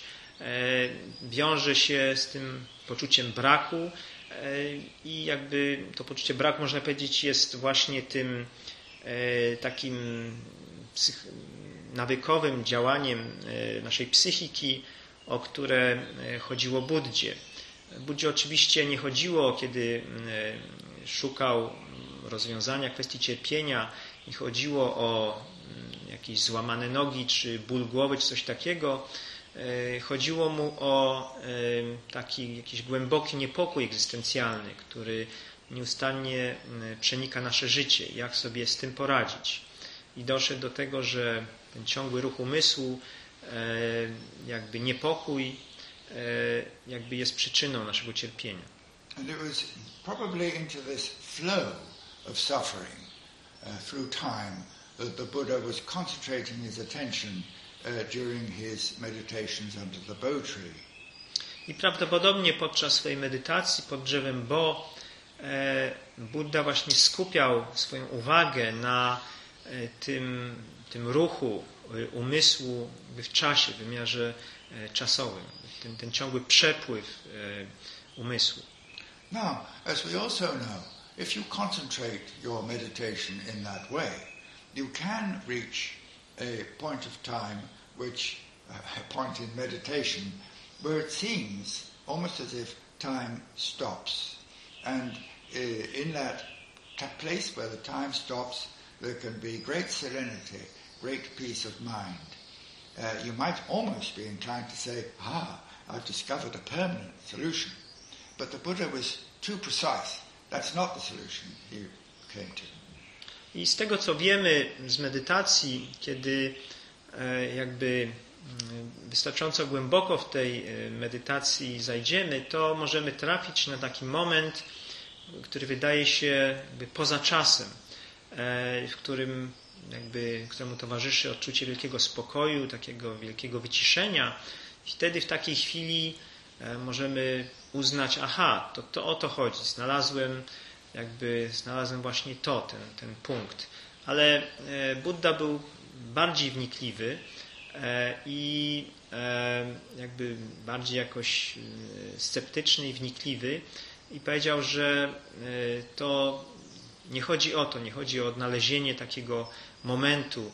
wiąże się z tym poczuciem braku i jakby to poczucie braku, można powiedzieć, jest właśnie tym takim nawykowym działaniem naszej psychiki, o które chodziło Buddzie. Buddzie oczywiście nie chodziło, kiedy szukał rozwiązania kwestii cierpienia, nie chodziło o jakieś złamane nogi, czy ból głowy, czy coś takiego. Chodziło mu o taki jakiś głęboki niepokój egzystencjalny, który nieustannie przenika nasze życie, jak sobie z tym poradzić. I doszedł do tego, że ten ciągły ruch umysłu, jakby niepokój, jakby jest przyczyną naszego cierpienia. And it was probably into this flow of suffering through time that the Buddha was concentrating his attention during his meditations under the Bo tree. I prawdopodobnie podczas swojej medytacji pod drzewem Bo Buddha właśnie skupiał swoją uwagę na tym ruchu umysłu w czasie, w wymiarze czasowym, ten ciągły przepływ umysłu. Now, as we also know, if you concentrate your meditation in that way, you can reach a point of time a point in meditation where it seems almost as if time stops. And in that place where the time stops, there can be great serenity, great peace of mind. You might almost be inclined to say, I've discovered a permanent solution. But the Buddha was too precise. That's not the solution he came to. I z tego, co wiemy z medytacji, kiedy jakby wystarczająco głęboko w tej medytacji zajdziemy, to możemy trafić na taki moment, który wydaje się jakby poza czasem, któremu towarzyszy odczucie wielkiego spokoju, takiego wielkiego wyciszenia. I wtedy w takiej chwili możemy uznać, to o to chodzi. Znalazłem właśnie ten punkt. Ale Buddha był bardziej wnikliwy i jakby bardziej jakoś sceptyczny i wnikliwy i powiedział, że to nie chodzi o to, nie chodzi o odnalezienie takiego momentu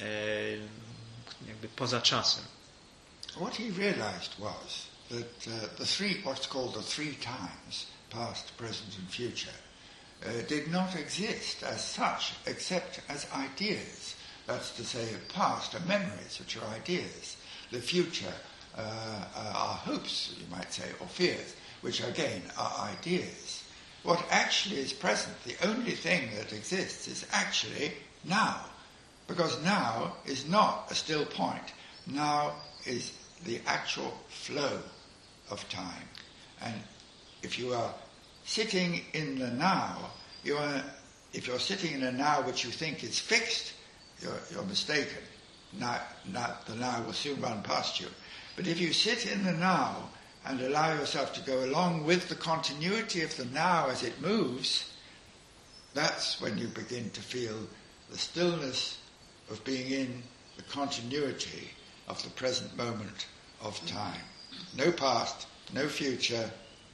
jakby poza czasem. What he realized was that what's called the three times, past, present and future, did not exist as such except as ideas. That's to say, the past are memories, which are ideas. The future are hopes, you might say, or fears, which again are ideas. What actually is present, the only thing that exists, is actually now. Because now is not a still point. Now is the actual flow of time. And if you are sitting in the now, if you're sitting in a now which you think is fixed, you're mistaken. The now will soon run past you. But if you sit in the now and allow yourself to go along with the continuity of the now as it moves, that's when you begin to feel the stillness of being in the continuity of the present moment of time. No past, no future.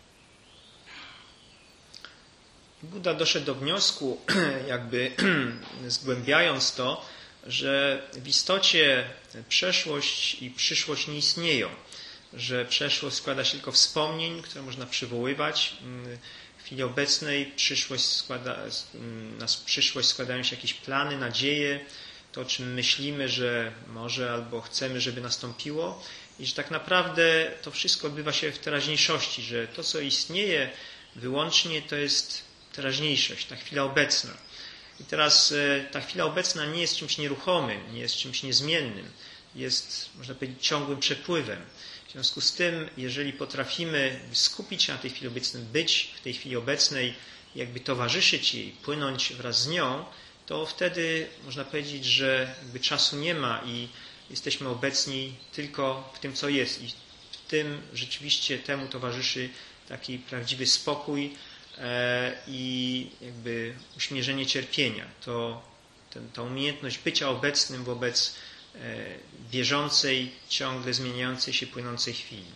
Buddha doszedł do wniosku, jakby zgłębiając to, że w istocie przeszłość i przyszłość nie istnieją, że przeszłość składa się tylko z wspomnień, które można przywoływać. W chwili obecnej na przyszłość składają się jakieś plany, nadzieje, to o czym myślimy, że może albo chcemy, żeby nastąpiło i że tak naprawdę to wszystko odbywa się w teraźniejszości, że to, co istnieje wyłącznie, to jest teraźniejszość, ta chwila obecna. I teraz ta chwila obecna nie jest czymś nieruchomym, nie jest czymś niezmiennym, jest, można powiedzieć, ciągłym przepływem. W związku z tym, jeżeli potrafimy skupić się na tej chwili obecnej, być w tej chwili obecnej, jakby towarzyszyć jej, płynąć wraz z nią, to wtedy można powiedzieć, że jakby czasu nie ma i jesteśmy obecni tylko w tym, co jest. I w tym rzeczywiście temu towarzyszy taki prawdziwy spokój, i jakby uśmierzenie cierpienia. Ta umiejętność bycia obecnym wobec bieżącej, ciągle zmieniającej się, płynącej chwili.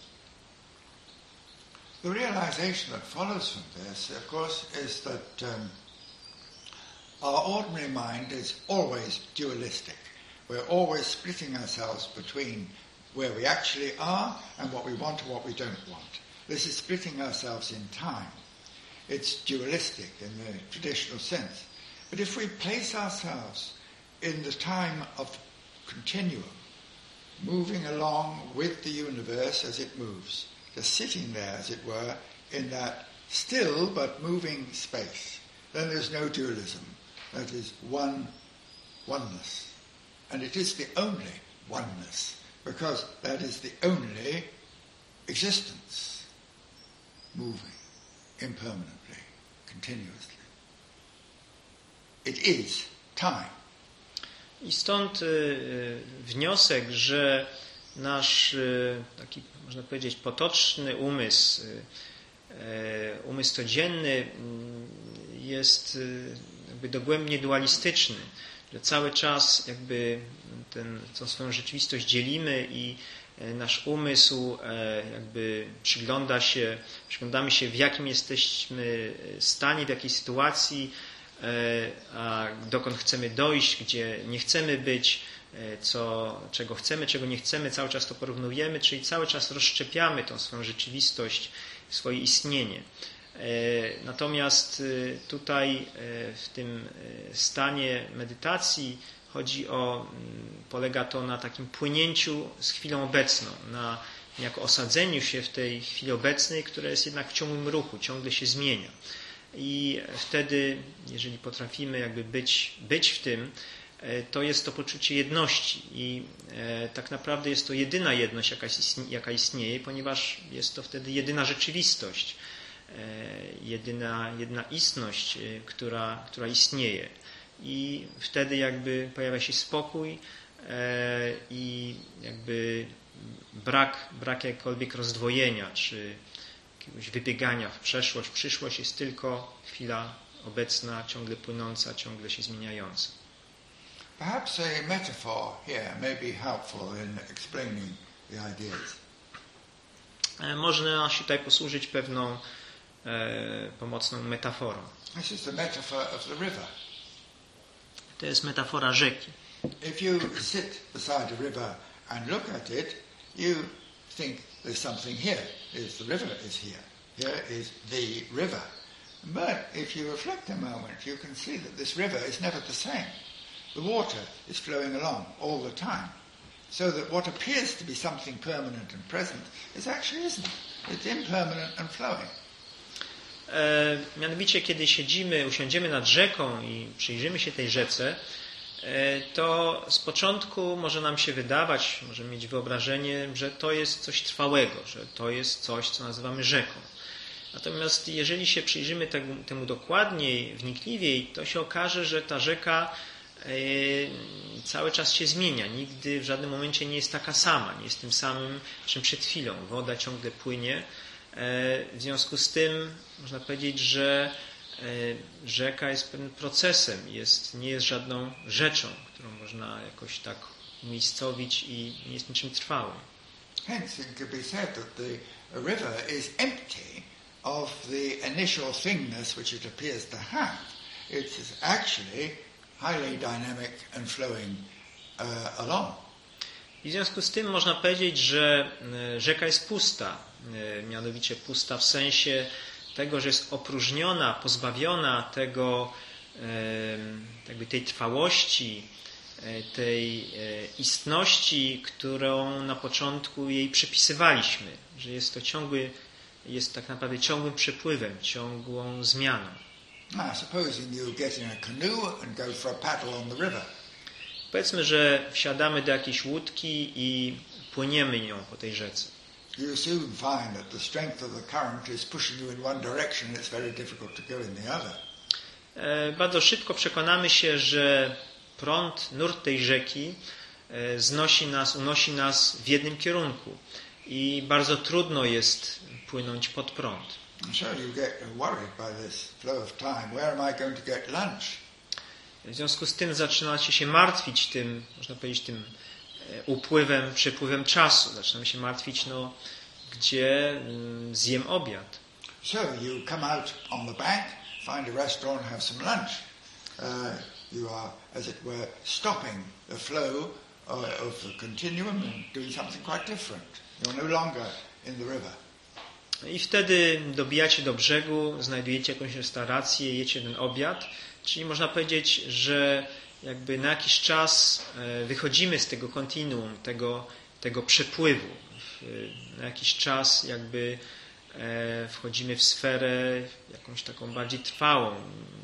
The realization that follows from this, of course, is that our ordinary mind is always dualistic. We're always splitting ourselves between where we actually are and what we want and what we don't want. This is splitting ourselves in time. It's dualistic in the traditional sense. But if we place ourselves in the time of continuum, moving along with the universe as it moves, just sitting there, as it were, in that still but moving space, then there's no dualism. That is oneness. And it is the only oneness, because that is the only existence, moving impermanently, continuously. It is time. I stąd wniosek, że nasz taki, można powiedzieć, potoczny umysł, umysł codzienny jest jakby dogłębnie dualistyczny, że cały czas jakby tą swoją rzeczywistość dzielimy i nasz umysł jakby przyglądamy się, w jakim jesteśmy stanie, w jakiej sytuacji, a dokąd chcemy dojść, gdzie nie chcemy być, czego chcemy, czego nie chcemy, cały czas to porównujemy, czyli cały czas rozszczepiamy tą swoją rzeczywistość, swoje istnienie. Natomiast tutaj w tym stanie medytacji polega to na takim płynięciu z chwilą obecną, na niejako osadzeniu się w tej chwili obecnej, która jest jednak w ciągłym ruchu, ciągle się zmienia. I wtedy, jeżeli potrafimy jakby być w tym, to jest to poczucie jedności i tak naprawdę jest to jedyna jedność, jaka istnieje, ponieważ jest to wtedy jedyna rzeczywistość, jedna istność, która istnieje. I wtedy jakby pojawia się spokój i jakby brak jakiegokolwiek rozdwojenia, czy jakiegoś wybiegania w przeszłość. Przyszłość jest tylko chwila obecna, ciągle płynąca, ciągle się zmieniająca. Perhaps a metaphor here may be helpful in explaining the ideas. Można się tutaj posłużyć pewną pomocną metaforą. This is the metaphor of the river. To jest metafora rzeki. If you sit beside a river and look at it, you think there's something here. The river is here. Here is the river. But if you reflect a moment, you can see that this river is never the same. The water is flowing along all the time. So that what appears to be something permanent and present is actually isn't. It's impermanent and flowing. Mianowicie, kiedy usiądziemy nad rzeką i przyjrzymy się tej rzece, to z początku może nam się wydawać, możemy mieć wyobrażenie, że to jest coś trwałego, że to jest coś, co nazywamy rzeką. Natomiast jeżeli się przyjrzymy temu dokładniej, wnikliwiej, to się okaże, że ta rzeka cały czas się zmienia. Nigdy w żadnym momencie nie jest taka sama, nie jest tym samym, czym przed chwilą. Woda ciągle płynie. W związku z tym można powiedzieć, że rzeka jest pewnym procesem, nie jest żadną rzeczą, którą można jakoś tak umiejscowić i nie jest niczym trwałym. Hence it could be said that the river is empty of the initial thingness which it appears to have. It is actually highly dynamic and flowing along. I w związku z tym można powiedzieć, że rzeka jest pusta, mianowicie pusta w sensie tego, że jest opróżniona, pozbawiona tej trwałości, tej istności, którą na początku jej przypisywaliśmy, że jest tak naprawdę ciągłym przepływem, ciągłą zmianą. Supposing you get in a canoe and go for a paddle on the river. Powiedzmy, że wsiadamy do jakiejś łódki i płyniemy nią po tej rzece. You soon find that the strength of the current is pushing you in one direction. It's very difficult to go in the other. Bardzo szybko przekonamy się, że nurt tej rzeki unosi nas w jednym kierunku i bardzo trudno jest płynąć pod prąd. So you get worried by this flow of time. Where am I going to get lunch? W związku z tym zaczynacie się martwić tym, można powiedzieć, tym przepływem czasu. Zaczynamy się martwić, gdzie zjem obiad. So you come out on the bank, find a restaurant, have some lunch. You are, as it were, stopping the flow of the continuum and doing something quite different. You're no longer in the river. I wtedy dobijacie do brzegu, znajdujecie jakąś restaurację, jecie ten obiad. Czyli można powiedzieć, że jakby na jakiś czas wychodzimy z tego kontinuum, tego przepływu. Na jakiś czas jakby wchodzimy w sferę jakąś taką bardziej trwałą,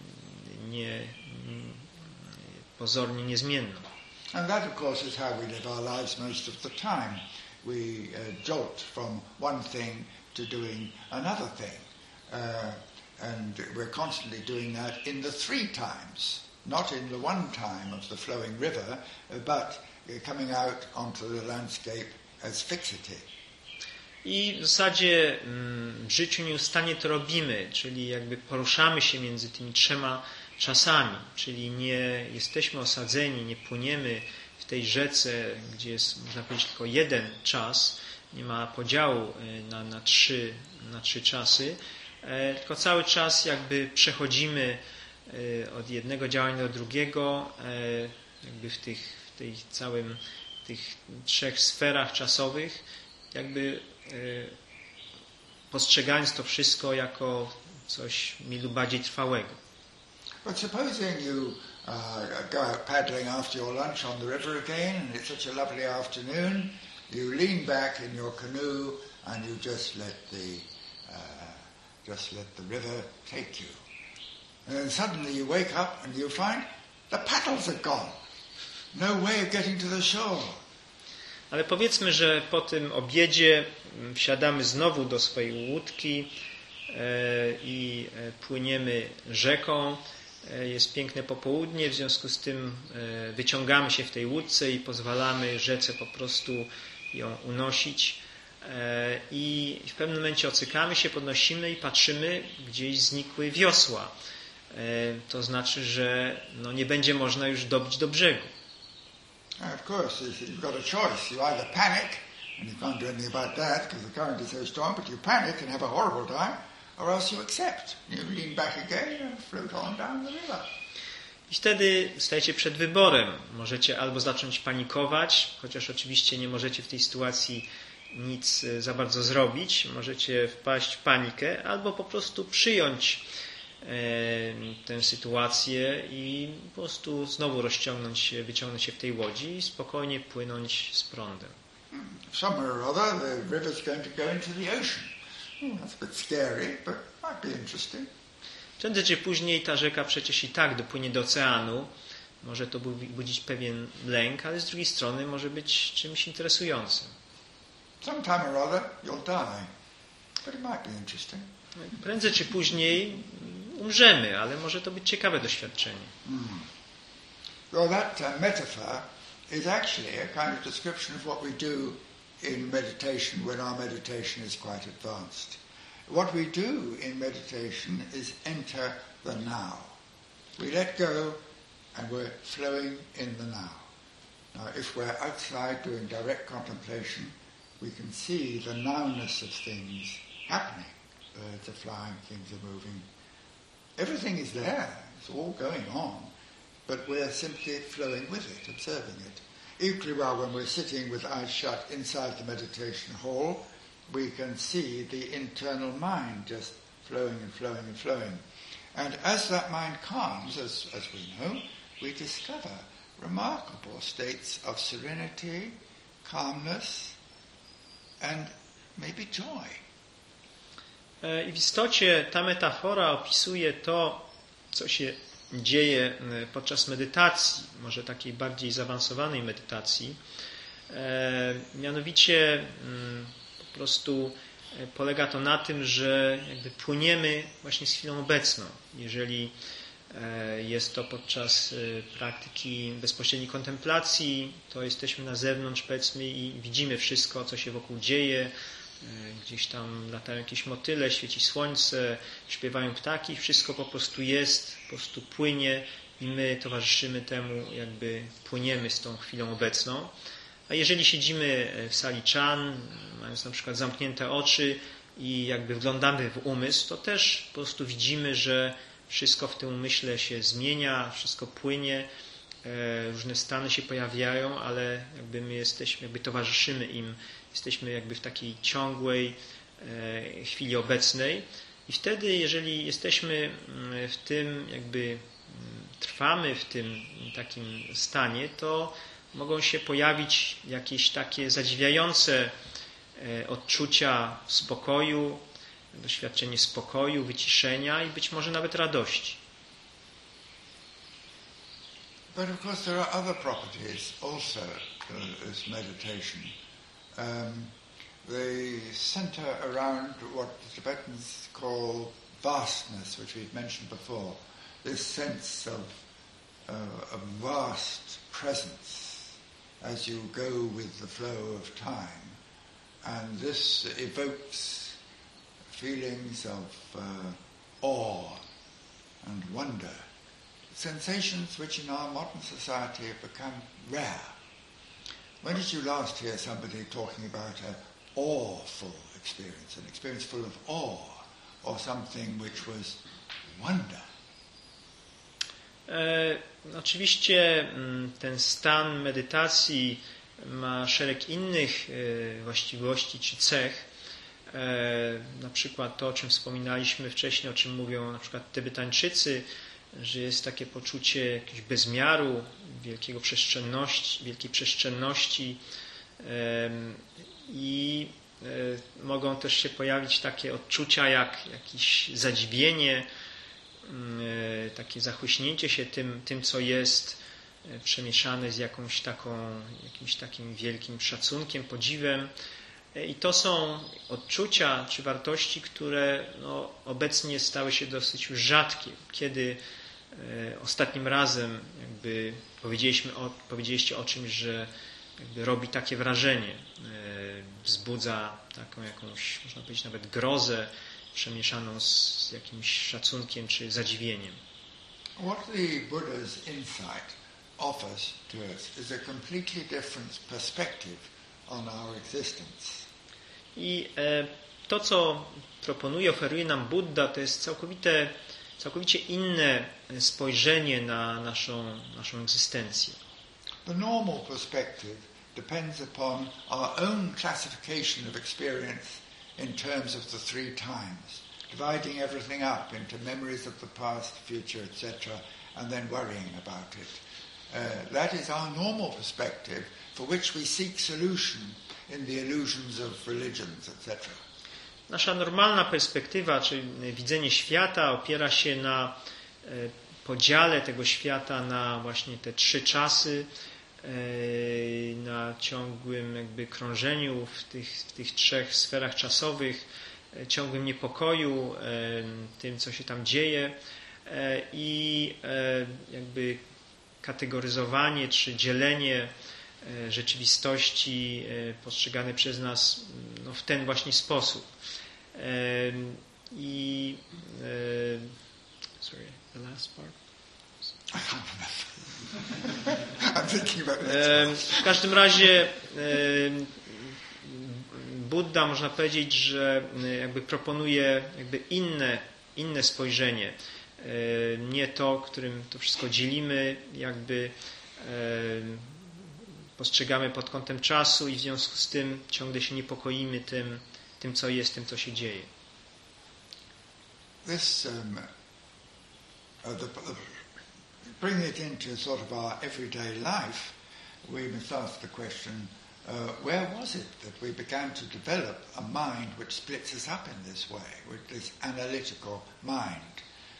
pozornie niezmienną. And that, of course, is how we live our lives most of the time. We jolt from one thing to doing another thing. And we're constantly doing that in the three times, not in the one time of the flowing river, but coming out onto the landscape as fixity. I w zasadzie w życiu nieustannie to robimy, czyli jakby poruszamy się między tymi trzema czasami, czyli nie jesteśmy osadzeni, nie płyniemy w tej rzece, gdzie jest, można powiedzieć, tylko jeden czas, nie ma podziału na trzy czasy, tylko cały czas jakby przechodzimy od jednego działania do drugiego, jakby w tych trzech sferach czasowych, jakby postrzegając to wszystko jako coś mniej lub bardziej trwałego. But supposing you go out paddling after your lunch on the river again, and it's such a lovely afternoon, you lean back in your canoe and you just let the river take you. And then suddenly you wake up and you find the paddles are gone. No way of getting to the shore. Ale powiedzmy, że po tym obiedzie wsiadamy znowu do swojej łódki i płyniemy rzeką. Jest piękne popołudnie, w związku z tym wyciągamy się w tej łódce i pozwalamy rzece po prostu ją unosić. I w pewnym momencie ocykamy się, podnosimy i patrzymy, gdzieś znikły wiosła. To znaczy, że nie będzie można już dobić do brzegu. Of course, you've got a choice. You either panic, and you can't do anything about that because the current is so strong, but you panic and have a horrible time, or else you accept. You lean back again and float on down the river. I wtedy stajecie przed wyborem. Możecie albo zacząć panikować, chociaż oczywiście nie możecie w tej sytuacji nic za bardzo zrobić. Możecie wpaść w panikę, albo po prostu przyjąć tę sytuację i po prostu znowu wyciągnąć się w tej łodzi i spokojnie płynąć z prądem. Somewhere or other, the river's going to go into the ocean. That's a bit scary, but might be interesting. Prędzej czy później ta rzeka przecież i tak dopłynie do oceanu. Może to budzić pewien lęk, ale z drugiej strony może być czymś interesującym. Sometime or other, you'll die, but it might be interesting. Prędzej czy później umrzemy, ale może to być ciekawe doświadczenie. Well, that metaphor is actually a kind of description of what we do in meditation when our meditation is quite advanced. What we do in meditation is enter the now. We let go and we're flowing in the now. Now, if we're outside doing direct contemplation, we can see the nowness of things happening. Birds are flying, things are moving. Everything is there. It's all going on. But we're simply flowing with it, observing it. Equally well, when we're sitting with eyes shut inside the meditation hall, we can see the internal mind just flowing and flowing and flowing. And as that mind calms, as we know, we discover remarkable states of serenity, calmness, and maybe joy. I w istocie ta metafora opisuje to, co się dzieje podczas medytacji, może takiej bardziej zaawansowanej medytacji. Mianowicie po prostu polega to na tym, że jakby płyniemy właśnie z chwilą obecną. Jeżeli jest to podczas praktyki bezpośredniej kontemplacji, to jesteśmy na zewnątrz, powiedzmy, i widzimy wszystko, co się wokół dzieje. Gdzieś tam latają jakieś motyle, świeci słońce, śpiewają ptaki, wszystko po prostu jest, po prostu płynie i my towarzyszymy temu, jakby płyniemy z tą chwilą obecną. A jeżeli siedzimy w sali Chan, mając na przykład zamknięte oczy i jakby wglądamy w umysł, to też po prostu widzimy, że wszystko w tym umyśle się zmienia, wszystko płynie, różne stany się pojawiają, ale jakby my jesteśmy, jakby towarzyszymy im, jesteśmy jakby w takiej ciągłej chwili obecnej i wtedy, jeżeli jesteśmy w tym, jakby trwamy w tym takim stanie, to mogą się pojawić jakieś takie zadziwiające odczucia spokoju, doświadczenie spokoju, wyciszenia i być może nawet radości. But of course there are other properties also as meditation. They center around what the Tibetans call vastness, which we've mentioned before. This sense of a vast presence as you go with the flow of time. And this evokes feelings of awe and wonder. Sensations which in our modern society have become rare. When did you last hear somebody talking about an awful experience, an experience full of awe, or something which was wonder? Oczywiście ten stan medytacji ma szereg innych właściwości czy cech. Na przykład to, o czym wspominaliśmy wcześniej, o czym mówią na przykład Tybetańczycy, że jest takie poczucie jakiegoś bezmiaru, wielkiej przestrzenności i mogą też się pojawić takie odczucia jak jakieś zadziwienie, takie zachłyśnięcie się tym co jest, przemieszane z jakimś takim wielkim szacunkiem, podziwem. I to są odczucia czy wartości, które obecnie stały się dosyć już rzadkie. Kiedy ostatnim razem jakby powiedzieliście o czymś, że jakby robi takie wrażenie, wzbudza taką jakąś, można powiedzieć, nawet grozę przemieszaną z jakimś szacunkiem czy zadziwieniem. What the Buddha's insight offers to us is a completely different perspective on our existence. I to, co proponuje, oferuje nam Buddha, to jest całkowicie inne spojrzenie na naszą egzystencję. The normal perspective depends upon our own classification of experience in terms of the three times, dividing everything up into memories of the past, future, etc., and then worrying about it. That is our normal perspective for which we seek solution in the illusions of religions, etc. Nasza normalna perspektywa, czyli widzenie świata, opiera się na podziale tego świata na właśnie te trzy czasy, na ciągłym jakby krążeniu w tych trzech sferach czasowych, ciągłym niepokoju, tym, co się tam dzieje i jakby kategoryzowanie czy dzielenie rzeczywistości postrzegane przez nas w ten właśnie sposób. Sorry, the last part? I can't remember. I'm thinking about it. W każdym razie Buddha, można powiedzieć, że jakby proponuje jakby inne spojrzenie. Nie to, którym to wszystko dzielimy, jakby postrzegamy pod kątem czasu i w związku z tym ciągle się niepokoimy tym co jest, tym, co się dzieje. This bringing it into sort of our everyday life, we must ask the question, where was it that we began to develop a mind which splits us up in this way, with this analytical mind?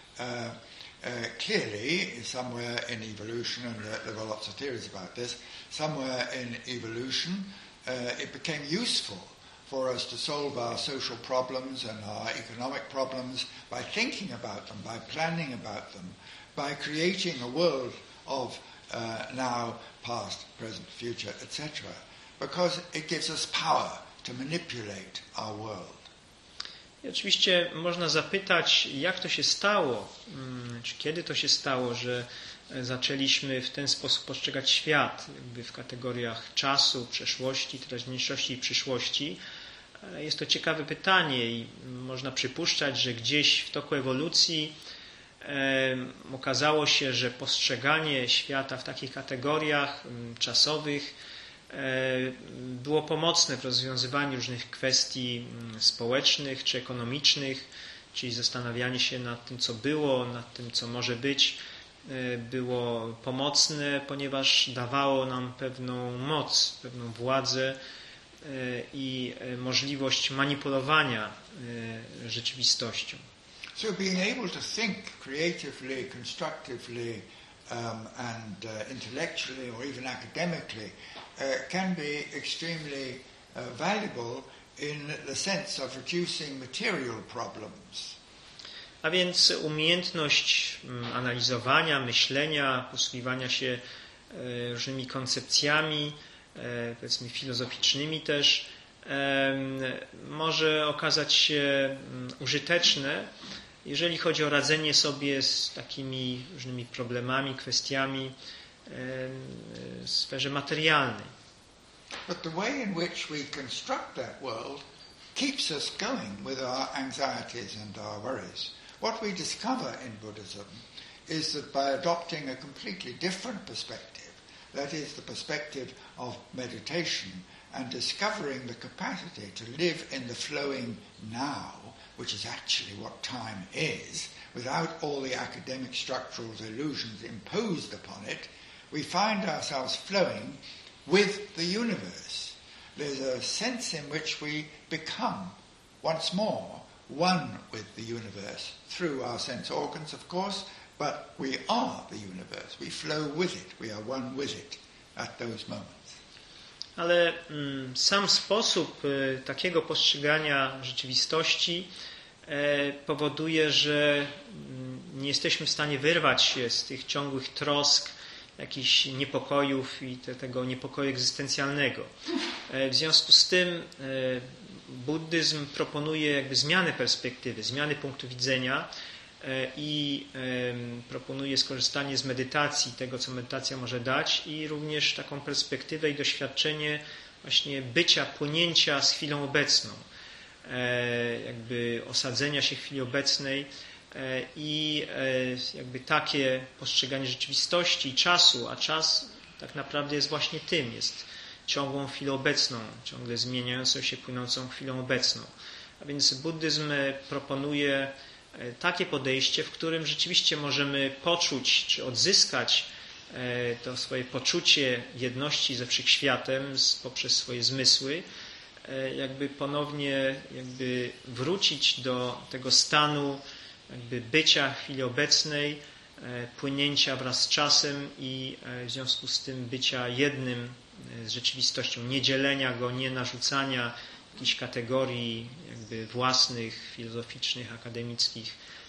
Clearly, somewhere in evolution, and there are lots of theories about this, somewhere in evolution it became useful for us to solve our social problems and our economic problems by thinking about them, by planning about them, by creating a world of now, past, present, future, etc. Because it gives us power to manipulate our world. I oczywiście można zapytać, jak to się stało, czy kiedy to się stało, że zaczęliśmy w ten sposób postrzegać świat, jakby w kategoriach czasu, przeszłości, teraźniejszości i przyszłości. Jest to ciekawe pytanie i można przypuszczać, że gdzieś w toku ewolucji okazało się, że postrzeganie świata w takich kategoriach czasowych było pomocne w rozwiązywaniu różnych kwestii społecznych czy ekonomicznych, czyli zastanawianie się nad tym, co było, nad tym, co może być, było pomocne, ponieważ dawało nam pewną moc, pewną władzę i możliwość manipulowania rzeczywistością. So being able to think creatively, constructively and intellectually or even academically can be extremely valuable in the sense of reducing material problems. A więc umiejętność analizowania, myślenia, posługiwania się różnymi koncepcjami, powiedzmy filozoficznymi też, może okazać się użyteczne, jeżeli chodzi o radzenie sobie z takimi różnymi problemami, kwestiami w sferze materialnej. But the way in which we construct that world keeps us going with our anxieties and our worries. What we discover in Buddhism is that by adopting a completely different perspective, that is the perspective of meditation and discovering the capacity to live in the flowing now, which is actually what time is, without all the academic structural illusions imposed upon it, we find ourselves flowing with the universe. There's a sense in which we become once more one with the universe through our sense organs, of course, but we are the universe. We flow with it. We are one with it at those moments. Ale sam sposób takiego postrzegania rzeczywistości powoduje, że nie jesteśmy w stanie wyrwać się z tych ciągłych trosk, jakichś niepokojów i tego niepokoju egzystencjalnego. W związku z tym buddyzm proponuje jakby zmianę perspektywy, zmianę punktu widzenia i proponuje skorzystanie z medytacji, tego co medytacja może dać i również taką perspektywę i doświadczenie właśnie bycia, płynięcia z chwilą obecną, jakby osadzenia się w chwili obecnej i jakby takie postrzeganie rzeczywistości i czasu, a czas tak naprawdę jest właśnie tym, jest ciągłą chwilą obecną, ciągle zmieniającą się, płynącą chwilą obecną. A więc buddyzm proponuje takie podejście, w którym rzeczywiście możemy poczuć, czy odzyskać to swoje poczucie jedności ze wszechświatem poprzez swoje zmysły, jakby ponownie jakby wrócić do tego stanu jakby bycia w chwili obecnej, płynięcia wraz z czasem i w związku z tym bycia jednym z rzeczywistością, nie dzielenia go, nie narzucania jakichś kategorii jakby własnych, filozoficznych, akademickich,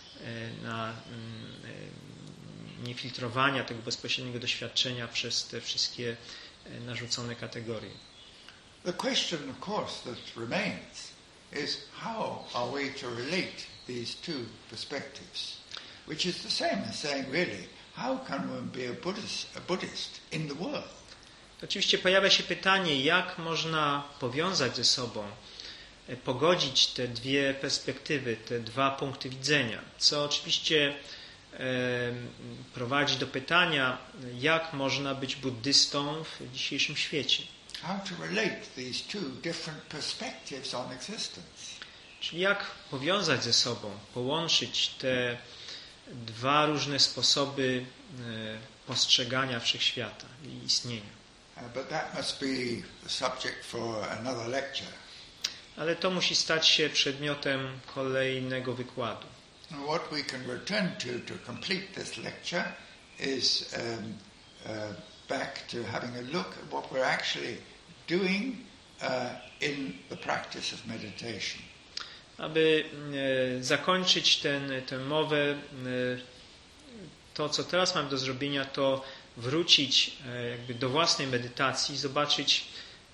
niefiltrowania tego bezpośredniego doświadczenia przez te wszystkie narzucone kategorie. The question, of course, that remains is how are we to relate these two perspectives, which is the same as saying really, how can one be a Buddhist in the world? Oczywiście pojawia się pytanie, jak można powiązać ze sobą, pogodzić te dwie perspektywy, te dwa punkty widzenia, co oczywiście prowadzi do pytania, jak można być buddystą w dzisiejszym świecie. How to relate these two different perspectives on existence. Czyli jak powiązać ze sobą, połączyć te dwa różne sposoby postrzegania wszechświata i istnienia. But that must be the subject for another lecture. Ale to musi stać się przedmiotem kolejnego wykładu. What we can return to complete this lecture is back to having a look at what we're actually doing in the practice of meditation. Aby zakończyć tę mowę, to co teraz mamy do zrobienia, to wrócić jakby do własnej medytacji, zobaczyć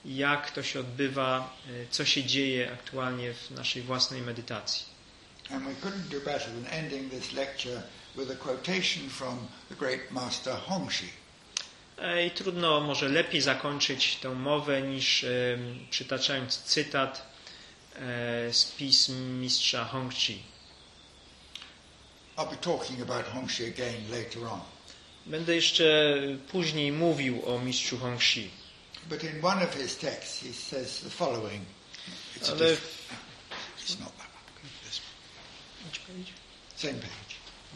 jak to się odbywa, co się dzieje aktualnie w naszej własnej medytacji. And we couldn't do better than ending this lecture with a quotation from the great master Hongxi. I trudno może lepiej zakończyć tę mowę niż przytaczając cytat z pism mistrza Hongxi. I'll be talking about Hongxi again later on. Będę jeszcze później mówił o mistrzu Hongxi. But in one of his texts he says the following. It's not that one. This one. Which page? Same page.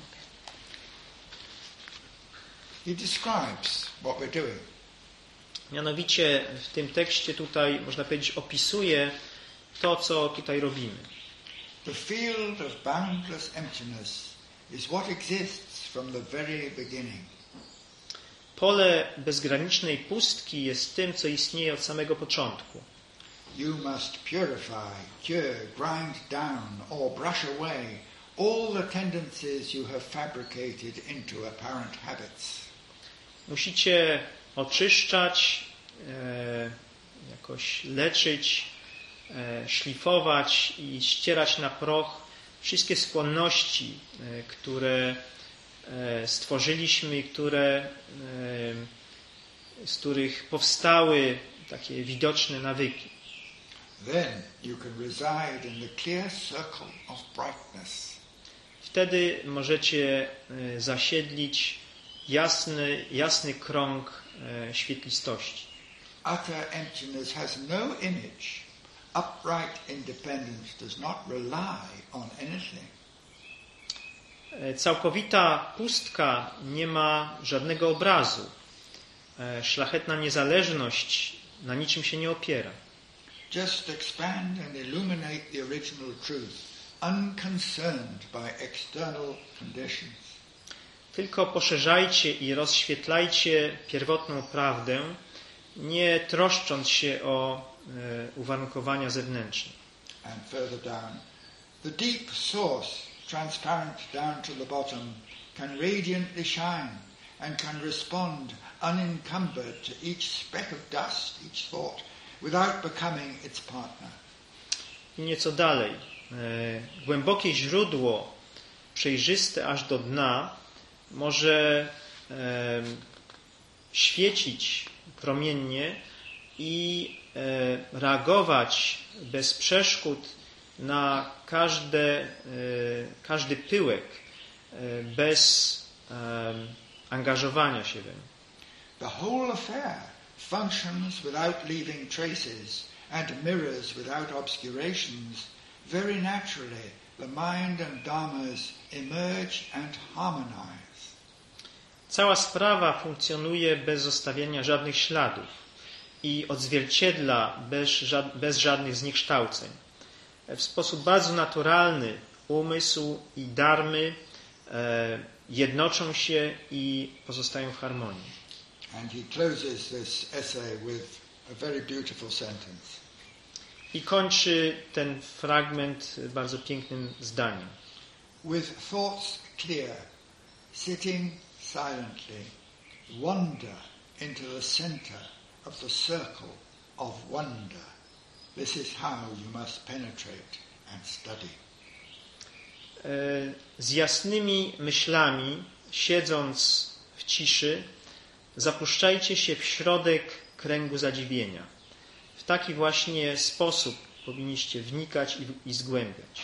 He describes what we're doing. Mianowicie w tym tekście tutaj, można powiedzieć, opisuje to, co tutaj robimy. The field of boundless emptiness is what exists from the very beginning. Pole bezgranicznej pustki jest tym, co istnieje od samego początku. You must purify, cure, grind down, or brush away all the tendencies you have fabricated into apparent habits. Musicie oczyszczać, jakoś leczyć, szlifować i ścierać na proch wszystkie skłonności, które stworzyliśmy, z których powstały takie widoczne nawyki. Then you can reside in the clear circle of brightness. Wtedy możecie zasiedlić jasny krąg świetlistości. Utter emptiness has no image. Upright independence does not rely on anything. Całkowita pustka nie ma żadnego obrazu. Szlachetna niezależność na niczym się nie opiera. Just expand and illuminate the original truth, unconcerned by external conditions. Tylko poszerzajcie i rozświetlajcie pierwotną prawdę, nie troszcząc się o uwarunkowania zewnętrzne. And further down, the deep source, transparent down to the bottom, can radiantly shine and can respond unencumbered to each speck of dust, each thought, without becoming its partner. I nieco dalej. Głębokie źródło, przejrzyste aż do dna, może świecić promiennie i reagować bez przeszkód na każdy pyłek, bez angażowania się we mnie. The whole affair functions without leaving traces and mirrors without obscurations. Very naturally, the mind and dharmas emerge and harmonize. Cała sprawa funkcjonuje bez zostawiania żadnych śladów i odzwierciedla bez żadnych zniekształceń. W sposób bardzo naturalny umysł i dharmy jednoczą się i pozostają w harmonii. And he closes this essay with a very beautiful sentence. I kończy ten fragment bardzo pięknym zdaniem. With thoughts clear, sitting silently, wander into the center of the circle of wonder. This is how you must penetrate and study. Z jasnymi myślami, siedząc w ciszy, zapuszczajcie się w środek kręgu zadziwienia. W taki właśnie sposób powinniście wnikać i zgłębiać.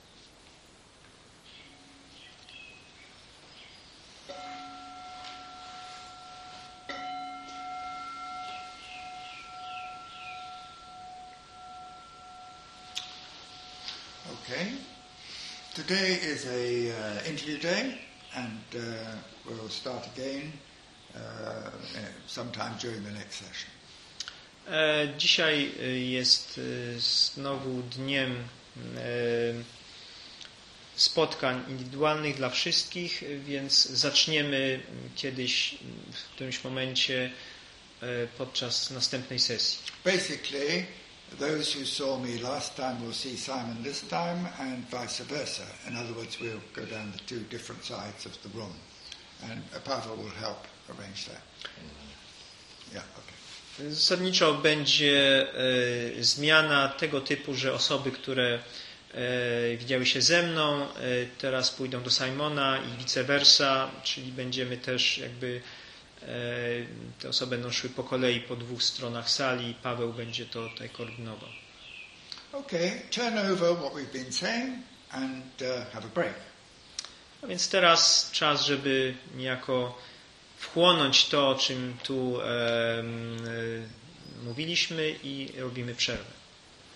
Okay. Today is a interview day, and we'll start again sometime during the next session. Dzisiaj jest znowu dniem spotkań indywidualnych dla wszystkich, więc zaczniemy kiedyś w którymś momencie podczas następnej sesji. Basically, those who saw me last time will see Simon this time, and vice versa. In other words, we'll go down the two different sides of the room, and Pavel will help arrange that. Yeah, okay. Zasadniczo będzie zmiana tego typu, że osoby, które widziały się ze mną, teraz pójdą do Simona i vice versa, czyli będziemy też jakby te osoby będą szły po kolei po dwóch stronach sali i Paweł będzie to tutaj koordynował. Okay, turn over what we've been saying and have a break. A więc teraz czas, żeby niejako wchłonąć to, o czym tu mówiliśmy i robimy przerwę.